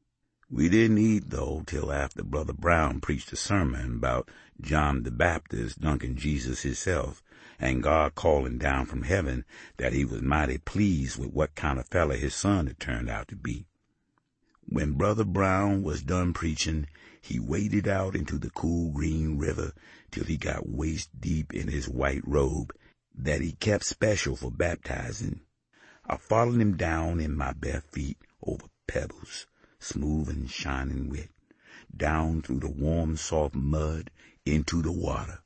We didn't eat, though, till after Brother Brown preached a sermon about John the Baptist dunking Jesus himself, and God calling down from heaven that he was mighty pleased with what kind of fella his son had turned out to be. When Brother Brown was done preaching, he waded out into the cool green river till he got waist deep in his white robe that he kept special for baptizing. I followed him down in my bare feet over pebbles, smooth and shining wet, down through the warm, soft mud into the water.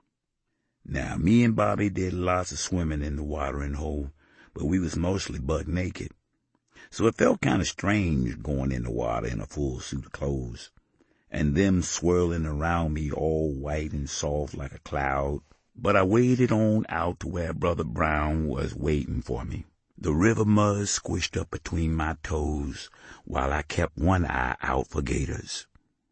Now, me and Bobby did lots of swimming in the watering hole, but we was mostly butt naked. So it felt kind of strange going in the water in a full suit of clothes, and them swirling around me all white and soft like a cloud. But I waded on out to where Brother Brown was waiting for me. The river mud squished up between my toes while I kept one eye out for gators.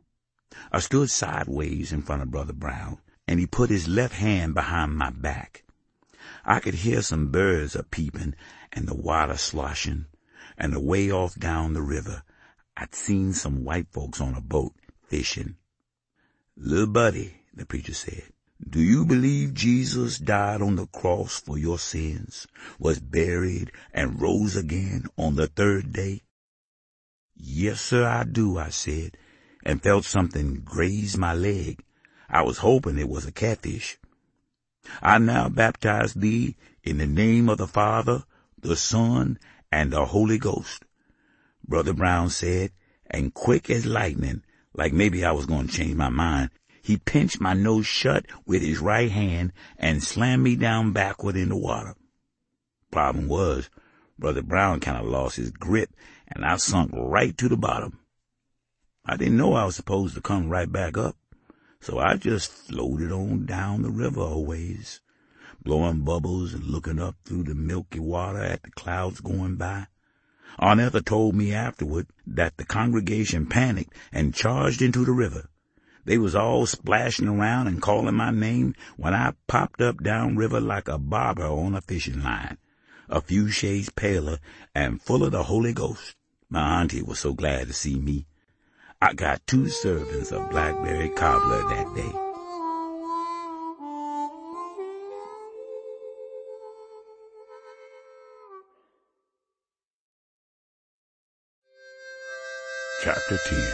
I stood sideways in front of Brother Brown, and he put his left hand behind my back. I could hear some birds a-peeping and the water sloshing, and away off down the river I'd seen some white folks on a boat fishing. "Little buddy," the preacher said, "do you believe Jesus died on the cross for your sins, was buried, and rose again on the third day?" "Yes, sir, I do," I said, and felt something graze my leg. I was hoping it was a catfish. "I now baptize thee in the name of the Father, the Son, and the Holy Ghost," Brother Brown said, and quick as lightning, like maybe I was going to change my mind, he pinched my nose shut with his right hand and slammed me down backward in the water. Problem was, Brother Brown kind of lost his grip, and I sunk right to the bottom. I didn't know I was supposed to come right back up, so I just floated on down the river a ways, blowing bubbles and looking up through the milky water at the clouds going by. Arnetta told me afterward that the congregation panicked and charged into the river. They was all splashing around and calling my name when I popped up down river like a bobber on a fishing line, a few shades paler and full of the Holy Ghost. My auntie was so glad to see me. I got two servings of blackberry cobbler that day. Chapter ten.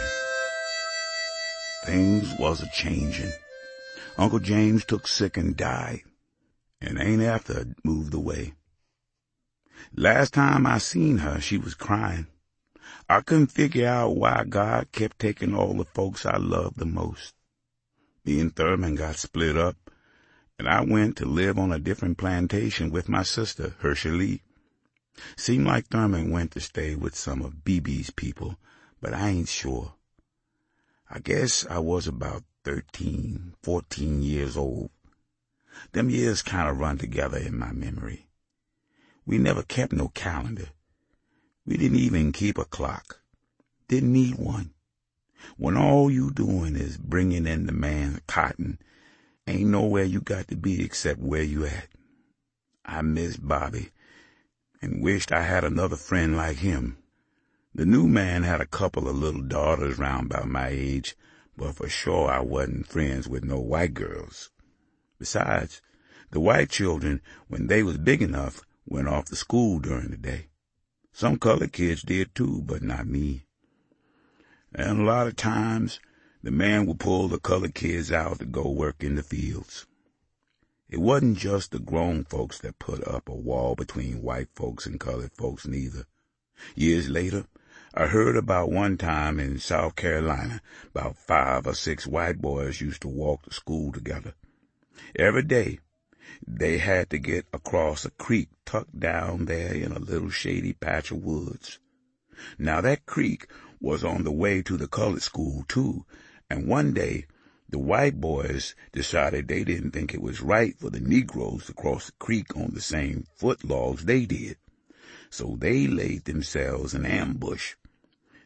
Things was a-changin'. Uncle James took sick and died, and ain't after moved away. Last time I seen her, she was crying. I couldn't figure out why God kept taking all the folks I loved the most. Me and Thurman got split up, and I went to live on a different plantation with my sister, Hershey. Seemed like Thurman went to stay with some of B B's people, but I ain't sure. I guess I was about thirteen, fourteen years old. Them years kind of run together in my memory. We never kept no calendar. We didn't even keep a clock. Didn't need one. When all you doing is bringing in the man's cotton, ain't nowhere you got to be except where you at. I miss Bobby and wished I had another friend like him. The new man had a couple of little daughters round about my age, but for sure I wasn't friends with no white girls. Besides, the white children, when they was big enough, went off to school during the day. Some colored kids did too, but not me. And a lot of times, the man would pull the colored kids out to go work in the fields. It wasn't just the grown folks that put up a wall between white folks and colored folks neither. Years later, I heard about one time in South Carolina, about five or six white boys used to walk to school together. Every day, they had to get across a creek tucked down there in a little shady patch of woods. Now that creek was on the way to the colored school too, and one day the white boys decided they didn't think it was right for the Negroes to cross the creek on the same foot logs they did. So they laid themselves an ambush.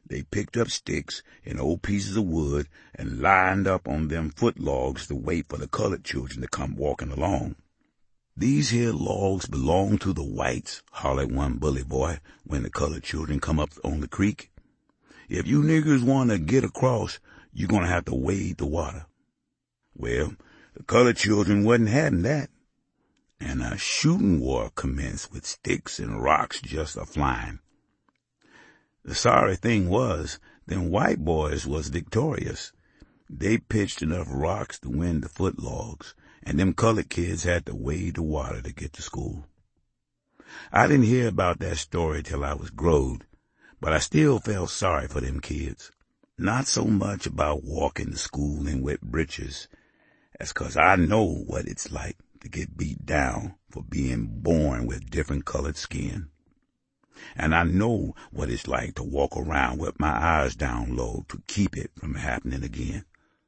They picked up sticks and old pieces of wood and lined up on them foot logs to wait for the colored children to come walking along. "These here logs belong to the whites," hollered one bully boy when the colored children come up on the creek. "If you niggers want to get across, you're going to have to wade the water." Well, the colored children wasn't having that, and a shooting war commenced with sticks and rocks just a-flying. The sorry thing was, them white boys was victorious. They pitched enough rocks to win the foot logs, and them colored kids had to wade the water to get to school. I didn't hear about that story till I was growed, but I still felt sorry for them kids. Not so much about walking to school in wet britches, as 'cause I know what it's like to get beat down for being born with different colored skin. And I know what it's like to walk around with my eyes down low to keep it from happening again.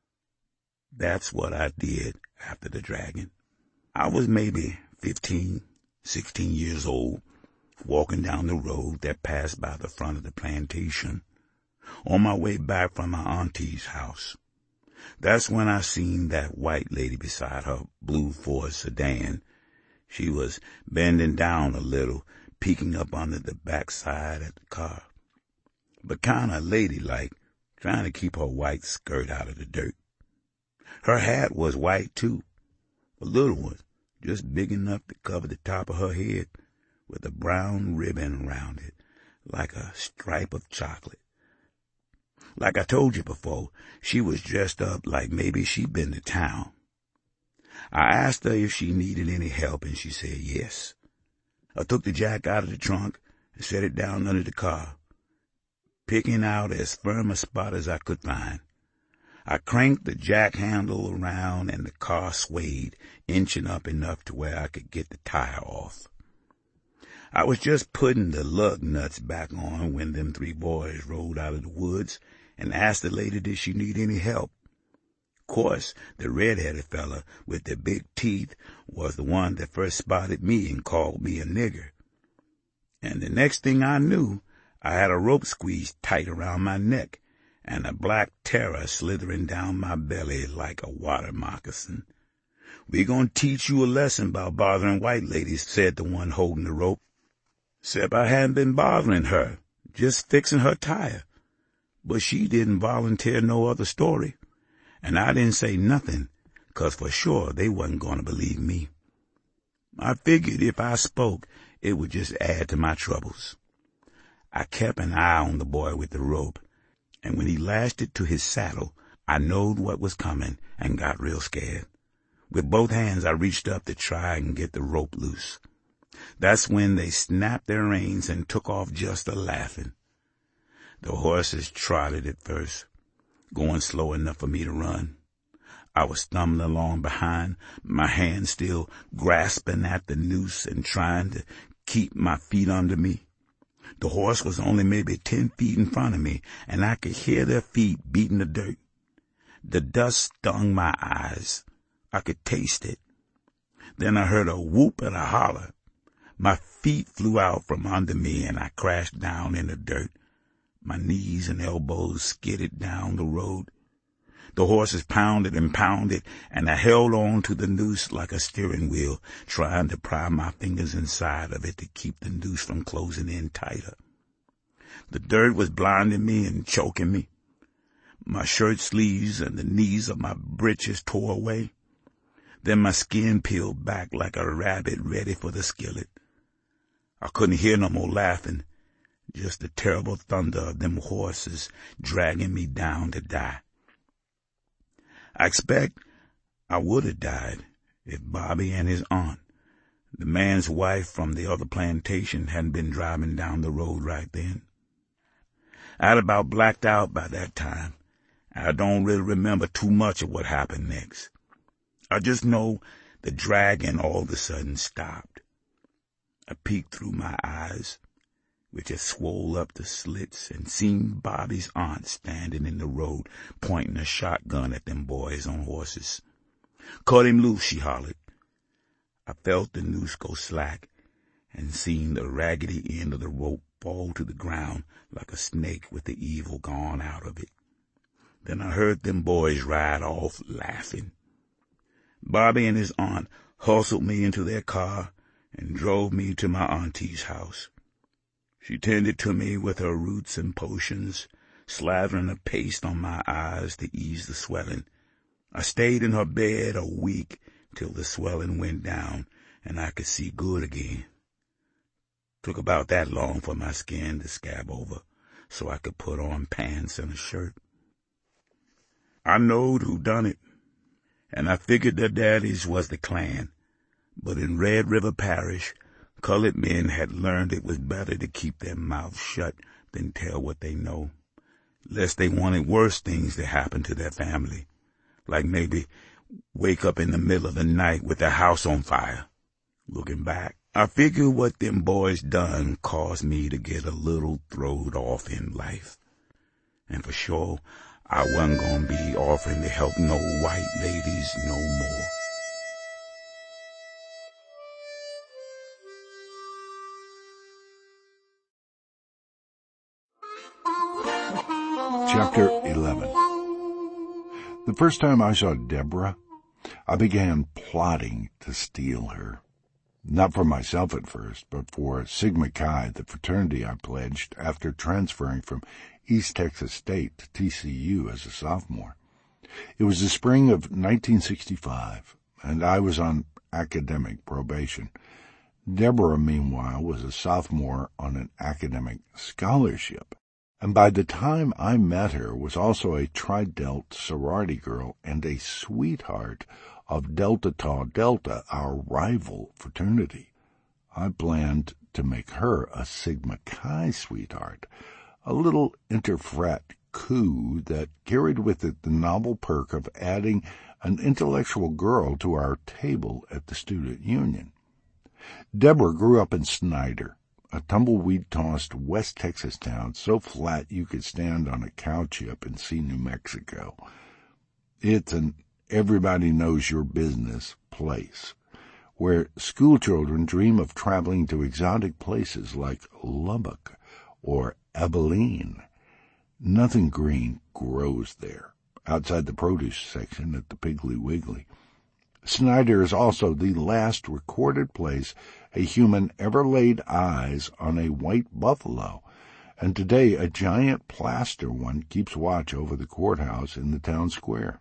That's what I did after the dragging. I was maybe fifteen, sixteen years old, walking down the road that passed by the front of the plantation, on my way back from my auntie's house. That's when I seen that white lady beside her blue Ford sedan. She was bending down a little, peeking up under the backside of the car, but kind of ladylike, trying to keep her white skirt out of the dirt. Her hat was white, too, a little one, just big enough to cover the top of her head, with a brown ribbon around it, like a stripe of chocolate. Like I told you before, she was dressed up like maybe she'd been to town. I asked her if she needed any help, and she said yes. I took the jack out of the trunk and set it down under the car, picking out as firm a spot as I could find. I cranked the jack handle around, and the car swayed, inching up enough to where I could get the tire off. I was just putting the lug nuts back on when them three boys rolled out of the woods and asked the lady did she need any help. Of course, the red-headed fella with the big teeth was the one that first spotted me and called me a nigger. And the next thing I knew, I had a rope squeezed tight around my neck and a black terror slithering down my belly like a water moccasin. "We gonna teach you a lesson about bothering white ladies," said the one holding the rope. "'Cept I hadn't been bothering her, just fixing her tire. But she didn't volunteer no other story, and I didn't say nothing, 'cause for sure they wasn't going to believe me. I figured if I spoke, it would just add to my troubles. I kept an eye on the boy with the rope, and when he lashed it to his saddle, I knowed what was coming and got real scared. With both hands I reached up to try and get the rope loose. That's when they snapped their reins and took off just a-laughing. The horses trotted at first, going slow enough for me to run. I was stumbling along behind, my hand still grasping at the noose and trying to keep my feet under me. The horse was only maybe ten feet in front of me, and I could hear their feet beating the dirt. The dust stung my eyes. I could taste it. Then I heard a whoop and a holler. My feet flew out from under me, and I crashed down in the dirt. My knees and elbows skidded down the road. The horses pounded and pounded, and I held on to the noose like a steering wheel, trying to pry my fingers inside of it to keep the noose from closing in tighter. The dirt was blinding me and choking me. My shirt sleeves and the knees of my breeches tore away. Then my skin peeled back like a rabbit ready for the skillet. I couldn't hear no more laughing, just the terrible thunder of them horses dragging me down to die. I expect I would have died if Bobby and his aunt, the man's wife from the other plantation, hadn't been driving down the road right then. I'd about blacked out by that time. I don't really remember too much of what happened next. I just know the dragging all of a sudden stopped. I peeked through my eyes, which had swole up to slits, and seen Bobby's aunt standing in the road, pointing a shotgun at them boys on horses. "Cut him loose," she hollered. I felt the noose go slack, and seen the raggedy end of the rope fall to the ground like a snake with the evil gone out of it. Then I heard them boys ride off laughing. Bobby and his aunt hustled me into their car and drove me to my auntie's house. She tended to me with her roots and potions, slathering a paste on my eyes to ease the swelling. I stayed in her bed a week till the swelling went down and I could see good again. Took about that long for my skin to scab over so I could put on pants and a shirt. I knowed who done it, and I figured their daddies was the Klan, but in Red River Parish, colored men had learned it was better to keep their mouths shut than tell what they know, lest they wanted worse things to happen to their family, like maybe wake up in the middle of the night with their house on fire. Looking back, I figure what them boys done caused me to get a little throwed off in life. And for sure, I wasn't gonna be offering to help no white ladies no more. Chapter eleven. The first time I saw Deborah, I began plotting to steal her. Not for myself at first, but for Sigma Chi, the fraternity I pledged after transferring from East Texas State to T C U as a sophomore. It was the spring of nineteen sixty-five, and I was on academic probation. Deborah, meanwhile, was a sophomore on an academic scholarship, and by the time I met her was also a Tri-Delt sorority girl and a sweetheart of Delta Tau Delta, our rival fraternity. I planned to make her a Sigma Chi sweetheart, a little interfrat coup that carried with it the novel perk of adding an intellectual girl to our table at the student union. Deborah grew up in Snyder, a tumbleweed-tossed West Texas town so flat you could stand on a cow chip and see New Mexico. It's an everybody-knows-your-business place, where schoolchildren dream of traveling to exotic places like Lubbock or Abilene. Nothing green grows there, outside the produce section at the Piggly Wiggly. Snyder is also the last recorded place a human ever laid eyes on a white buffalo, and today a giant plaster one keeps watch over the courthouse in the town square.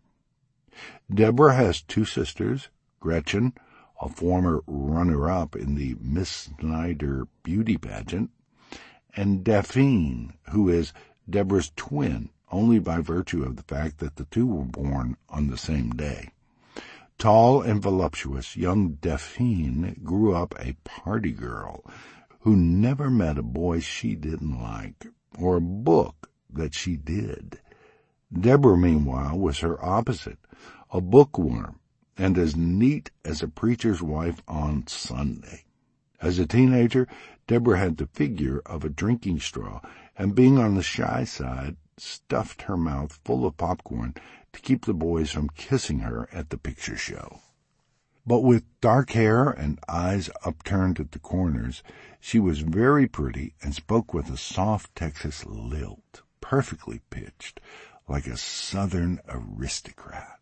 Deborah has two sisters, Gretchen, a former runner-up in the Miss Snyder beauty pageant, and Daphne, who is Deborah's twin only by virtue of the fact that the two were born on the same day. Tall and voluptuous, young Daphne grew up a party girl who never met a boy she didn't like or a book that she did. Deborah, meanwhile, was her opposite, a bookworm, and as neat as a preacher's wife on Sunday. As a teenager, Deborah had the figure of a drinking straw, and being on the shy side, stuffed her mouth full of popcorn to keep the boys from kissing her at the picture show. But with dark hair and eyes upturned at the corners, she was very pretty and spoke with a soft Texas lilt, perfectly pitched, like a Southern aristocrat.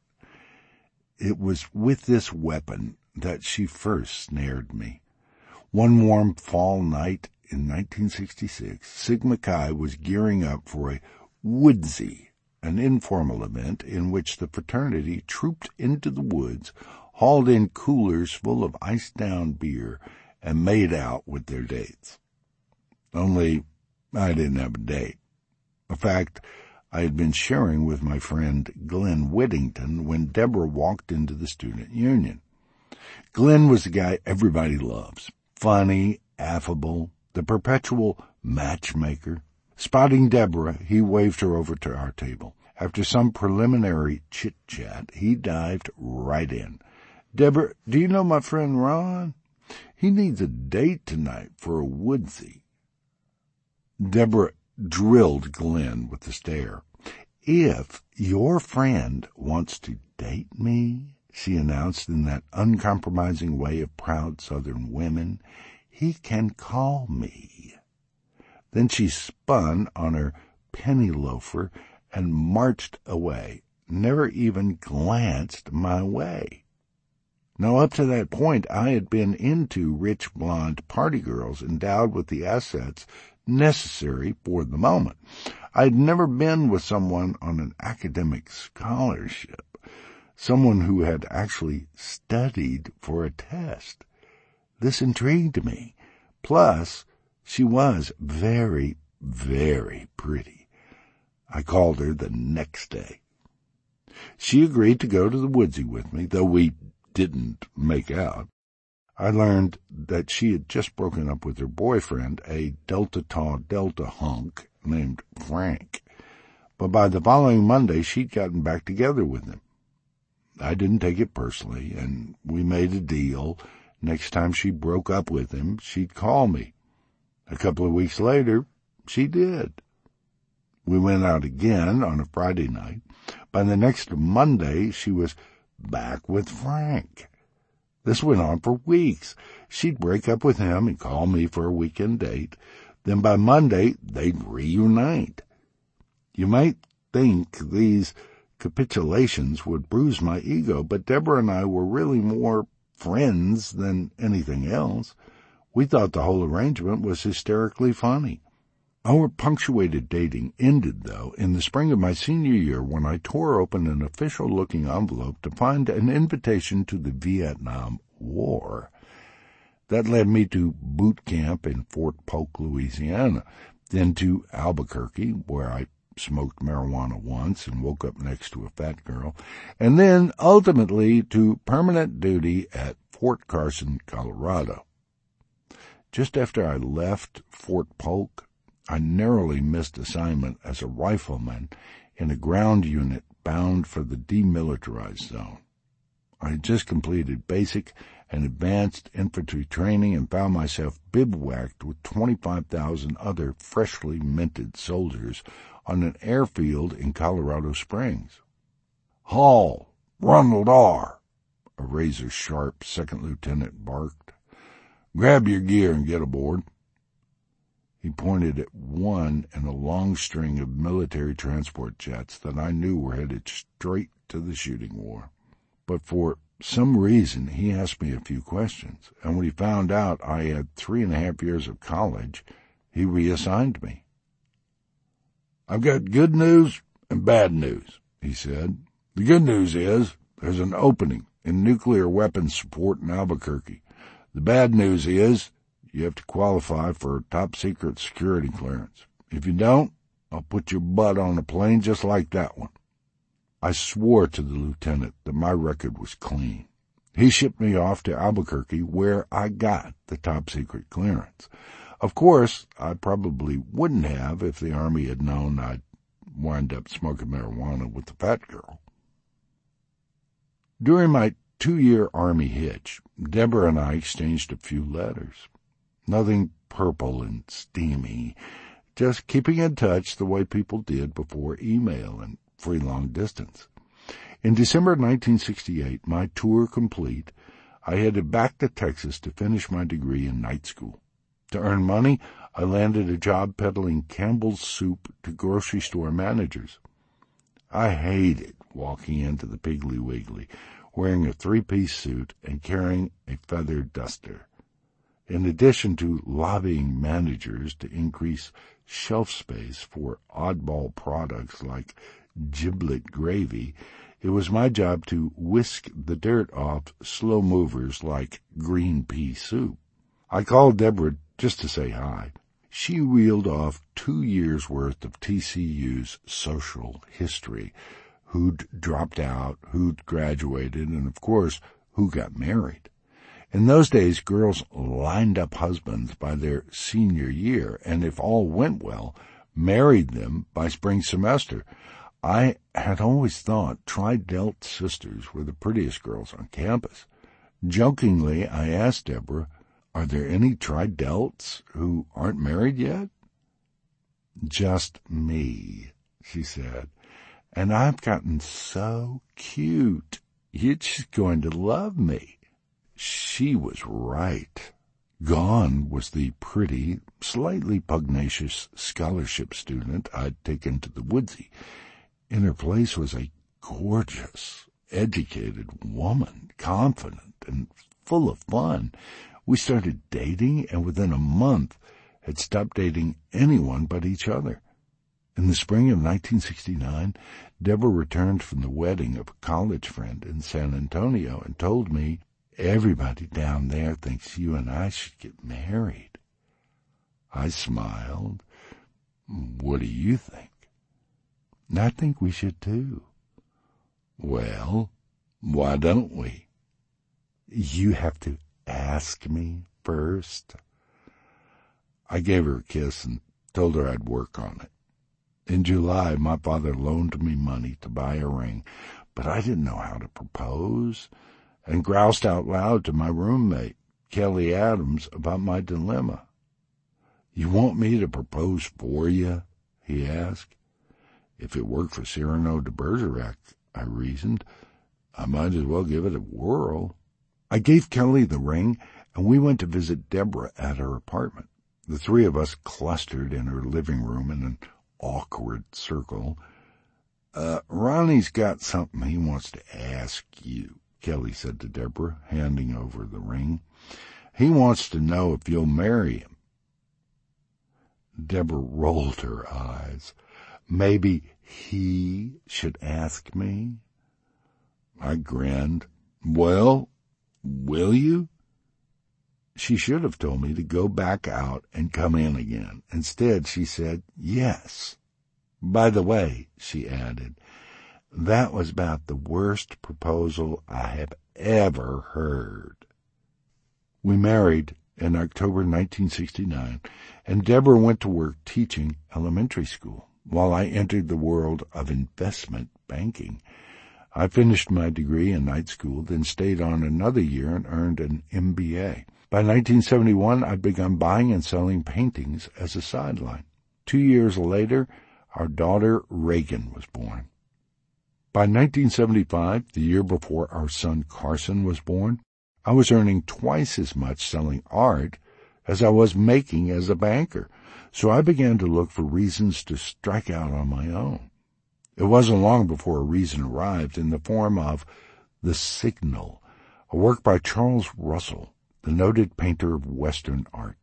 It was with this weapon that she first snared me. One warm fall night in nineteen sixty-six, Sigma Chi was gearing up for a Woodsy, an informal event in which the fraternity trooped into the woods, hauled in coolers full of iced-down beer, and made out with their dates. Only I didn't have a date. A fact I had been sharing with my friend Glenn Whittington when Deborah walked into the student union. Glenn was the guy everybody loves, funny, affable, the perpetual matchmaker. Spotting Deborah, he waved her over to our table. After some preliminary chit-chat, he dived right in. "Deborah, do you know my friend Ron? He needs a date tonight for a woodsy." Deborah drilled Glenn with a stare. "If your friend wants to date me," she announced in that uncompromising way of proud Southern women, "he can call me." Then she spun on her penny loafer and marched away, never even glanced my way. Now, up to that point, I had been into rich blonde party girls endowed with the assets necessary for the moment. I had never been with someone on an academic scholarship, someone who had actually studied for a test. This intrigued me. Plus, she was very, very pretty. I called her the next day. She agreed to go to the woodsy with me, though we didn't make out. I learned that she had just broken up with her boyfriend, a Delta Tau Delta hunk named Frank. But by the following Monday, she'd gotten back together with him. I didn't take it personally, and we made a deal. Next time she broke up with him, she'd call me. A couple of weeks later, she did. We went out again on a Friday night. By the next Monday, she was back with Frank. This went on for weeks. She'd break up with him and call me for a weekend date. Then by Monday, they'd reunite. You might think these capitulations would bruise my ego, but Deborah and I were really more friends than anything else. We thought the whole arrangement was hysterically funny. Our punctuated dating ended, though, in the spring of my senior year when I tore open an official-looking envelope to find an invitation to the Vietnam War. That led me to boot camp in Fort Polk, Louisiana, then to Albuquerque, where I smoked marijuana once and woke up next to a fat girl, and then ultimately to permanent duty at Fort Carson, Colorado. Just after I left Fort Polk, I narrowly missed assignment as a rifleman in a ground unit bound for the demilitarized zone. I had just completed basic and advanced infantry training and found myself bivouacked with twenty-five thousand other freshly minted soldiers on an airfield in Colorado Springs. "Hall, Ronald R.," a razor-sharp second lieutenant barked. "Grab your gear and get aboard." He pointed at one in a long string of military transport jets that I knew were headed straight to the shooting war. But for some reason, he asked me a few questions, and when he found out I had three and a half years of college, he reassigned me. "I've got good news and bad news," he said. "The good news is there's an opening in nuclear weapons support in Albuquerque. The bad news is you have to qualify for a top-secret security clearance. If you don't, I'll put your butt on a plane just like that one." I swore to the lieutenant that my record was clean. He shipped me off to Albuquerque, where I got the top-secret clearance. Of course, I probably wouldn't have if the Army had known I'd wind up smoking marijuana with the fat girl. During my two-year Army hitch, Deborah and I exchanged a few letters. Nothing purple and steamy, just keeping in touch the way people did before email and free long distance. In December nineteen sixty-eight, my tour complete, I headed back to Texas to finish my degree in night school. To earn money, I landed a job peddling Campbell's soup to grocery store managers. I hated walking into the Piggly Wiggly, wearing a three-piece suit and carrying a feather duster. In addition to lobbying managers to increase shelf space for oddball products like giblet gravy, it was my job to whisk the dirt off slow movers like green pea soup. I called Deborah just to say hi. She reeled off two years' worth of T C U's social history, who'd dropped out, who'd graduated, and of course, who got married. In those days, girls lined up husbands by their senior year, and if all went well, married them by spring semester. I had always thought Tri-Delt sisters were the prettiest girls on campus. Jokingly, I asked Deborah, "Are there any Tri-Delts who aren't married yet?" "Just me," she said, "and I've gotten so cute. You're just going to love me." She was right. Gone was the pretty, slightly pugnacious scholarship student I'd taken to the woodsy. In her place was a gorgeous, educated woman, confident and full of fun. We started dating, and within a month had stopped dating anyone but each other. In the spring of nineteen sixty-nine, Deborah returned from the wedding of a college friend in San Antonio and told me, "Everybody down there thinks you and I should get married." I smiled. "What do you think?" "I think we should too." "Well, why don't we?" "You have to ask me first." I gave her a kiss and told her I'd work on it. In July, my father loaned me money to buy a ring, but I didn't know how to propose, and groused out loud to my roommate, Kelly Adams, about my dilemma. "You want me to propose for you?" he asked. If it worked for Cyrano de Bergerac, I reasoned, I might as well give it a whirl. I gave Kelly the ring, and we went to visit Deborah at her apartment. The three of us clustered in her living room in an awkward circle. Uh, Ronnie's got something he wants to ask you," Kelly said to Deborah, handing over the ring. "He wants to know if you'll marry him." Deborah rolled her eyes. "Maybe he should ask me?" I grinned. "Well, will you?" She should have told me to go back out and come in again. Instead, she said yes. "By the way," she added, "that was about the worst proposal I have ever heard." We married in October nineteen sixty-nine, and Deborah went to work teaching elementary school, while I entered the world of investment banking. I finished my degree in night school, then stayed on another year and earned an M B A. By nineteen seventy-one, I'd begun buying and selling paintings as a sideline. Two years later, our daughter Reagan was born. By nineteen seventy-five, the year before our son Carson was born, I was earning twice as much selling art as I was making as a banker, so I began to look for reasons to strike out on my own. It wasn't long before a reason arrived in the form of The Signal, a work by Charles Russell, the noted painter of Western art.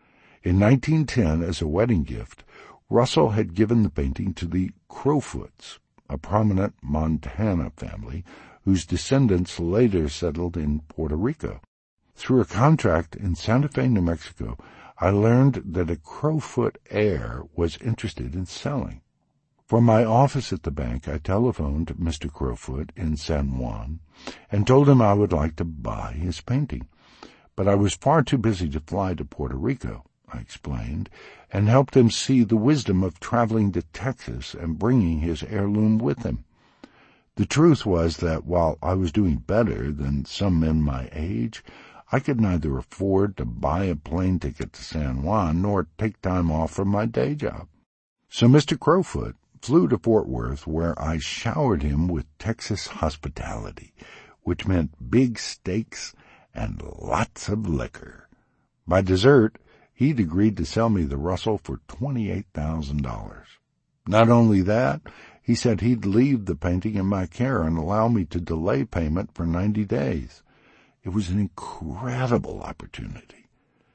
In nineteen ten, as a wedding gift, Russell had given the painting to the Crowfoots, a prominent Montana family whose descendants later settled in Puerto Rico. Through a contract in Santa Fe, New Mexico, I learned that a Crowfoot heir was interested in selling. From my office at the bank, I telephoned Mister Crowfoot in San Juan and told him I would like to buy his painting. But I was far too busy to fly to Puerto Rico, I explained, and helped him see the wisdom of traveling to Texas and bringing his heirloom with him. The truth was that while I was doing better than some men my age, I could neither afford to buy a plane ticket to San Juan nor take time off from my day job. So Mister Crowfoot flew to Fort Worth, where I showered him with Texas hospitality, which meant big steaks and lots of liquor. By dessert, he'd agreed to sell me the Russell for twenty-eight thousand dollars. Not only that, he said he'd leave the painting in my care and allow me to delay payment for ninety days. It was an incredible opportunity.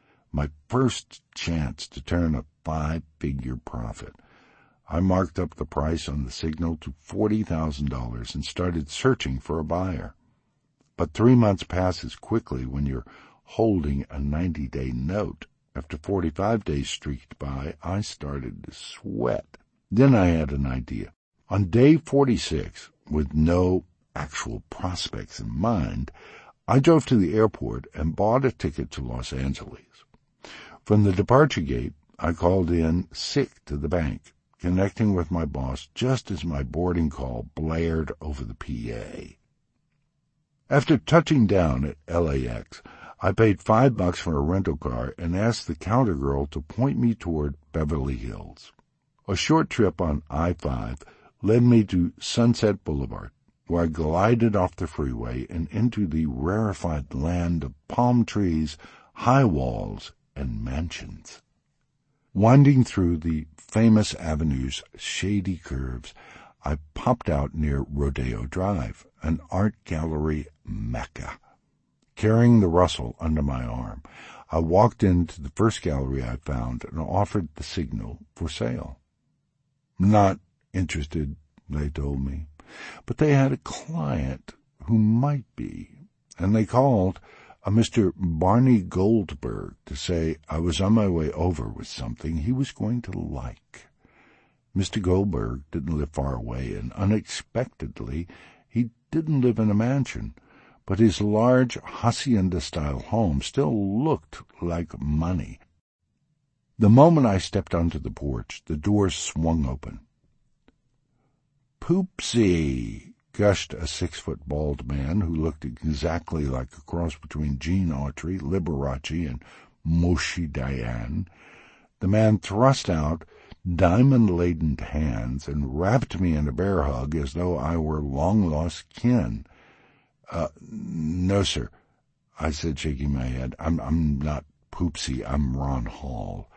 My first chance to turn a five-figure profit. I marked up the price on the Signal to forty thousand dollars and started searching for a buyer. But three months passes quickly when you're holding a ninety-day note. After forty-five days streaked by, I started to sweat. Then I had an idea. On day forty-six, with no actual prospects in mind, I drove to the airport and bought a ticket to Los Angeles. From the departure gate, I called in sick to the bank, connecting with my boss just as my boarding call blared over the P A. After touching down at L A X, I paid five bucks for a rental car and asked the counter girl to point me toward Beverly Hills. A short trip on I five led me to Sunset Boulevard, where I glided off the freeway and into the rarefied land of palm trees, high walls, and mansions. Winding through the famous avenue's shady curves, I popped out near Rodeo Drive, an art gallery mecca. Carrying the Russell under my arm, I walked into the first gallery I found and offered the signal for sale. Not interested, they told me, but they had a client who might be, and they called a Mister Barney Goldberg to say I was on my way over with something he was going to like. Mister Goldberg didn't live far away, and unexpectedly he didn't live in a mansion, but his large hacienda-style home still looked like money. The moment I stepped onto the porch, the doors swung open. "Poopsie," gushed a six-foot bald man who looked exactly like a cross between Gene Autry, Liberace, and Moshe Dayan. The man thrust out diamond-laden hands and wrapped me in a bear hug as though I were long-lost kin. Uh, no, sir," I said, shaking my head. I'm, I'm not Poopsie. I'm Ron Hall."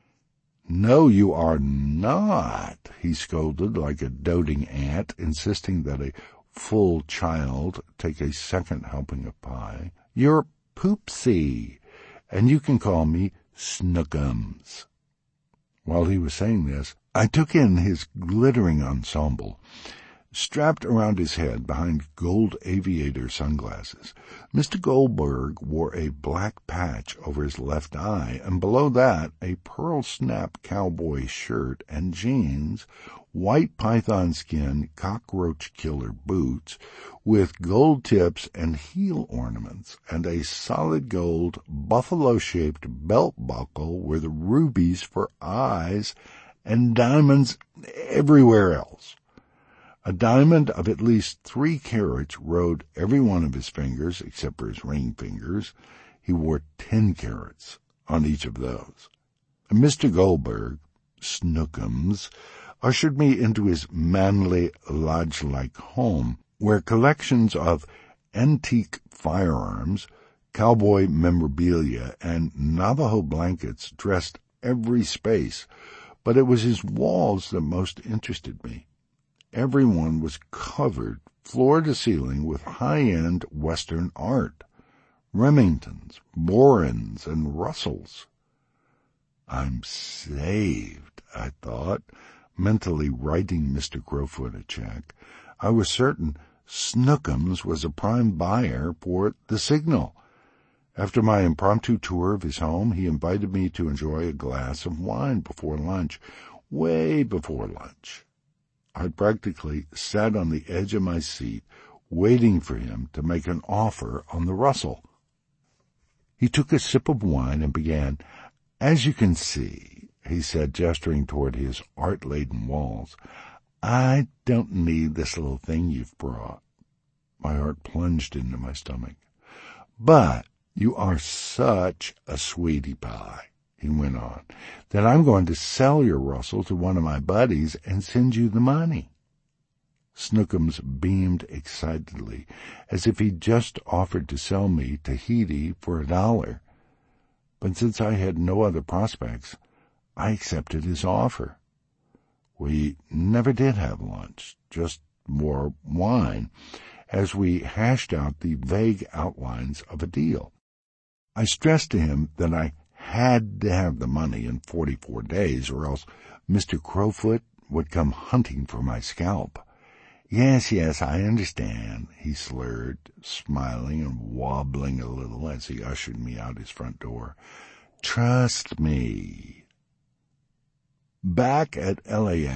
"No, you are not," he scolded like a doting aunt, insisting that a full child take a second helping of pie. "You're Poopsie, and you can call me Snookums." While he was saying this, I took in his glittering ensemble. Strapped around his head behind gold aviator sunglasses, Mister Goldberg wore a black patch over his left eye, and below that a pearl-snap cowboy shirt and jeans, white python skin cockroach killer boots with gold tips and heel ornaments, and a solid gold buffalo-shaped belt buckle with rubies for eyes and diamonds everywhere else. A diamond of at least three carats rode every one of his fingers, except for his ring fingers. He wore ten carats on each of those. Mister Goldberg, Snookums, ushered me into his manly, lodge-like home, where collections of antique firearms, cowboy memorabilia, and Navajo blankets dressed every space, but it was his walls that most interested me. Everyone was covered, floor to ceiling, with high-end Western art, Remingtons, Borins, and Russells. I'm saved, I thought, mentally writing Mister Crowfoot a check. I was certain Snookums was a prime buyer for the Signal. After my impromptu tour of his home, he invited me to enjoy a glass of wine before lunch, way before lunch. I'd practically sat on the edge of my seat, waiting for him to make an offer on the Russell. He took a sip of wine and began, "As you can see," he said, gesturing toward his art-laden walls, "I don't need this little thing you've brought." My heart plunged into my stomach. "But you are such a sweetie pie," he went on, "that I'm going to sell your Russell to one of my buddies and send you the money." Snookums beamed excitedly, as if he'd just offered to sell me Tahiti for a dollar. But since I had no other prospects, I accepted his offer. We never did have lunch, just more wine, as we hashed out the vague outlines of a deal. I stressed to him that I had to have the money in forty-four days, or else Mister Crowfoot would come hunting for my scalp. "Yes, yes, I understand," he slurred, smiling and wobbling a little as he ushered me out his front door. "Trust me." Back at L A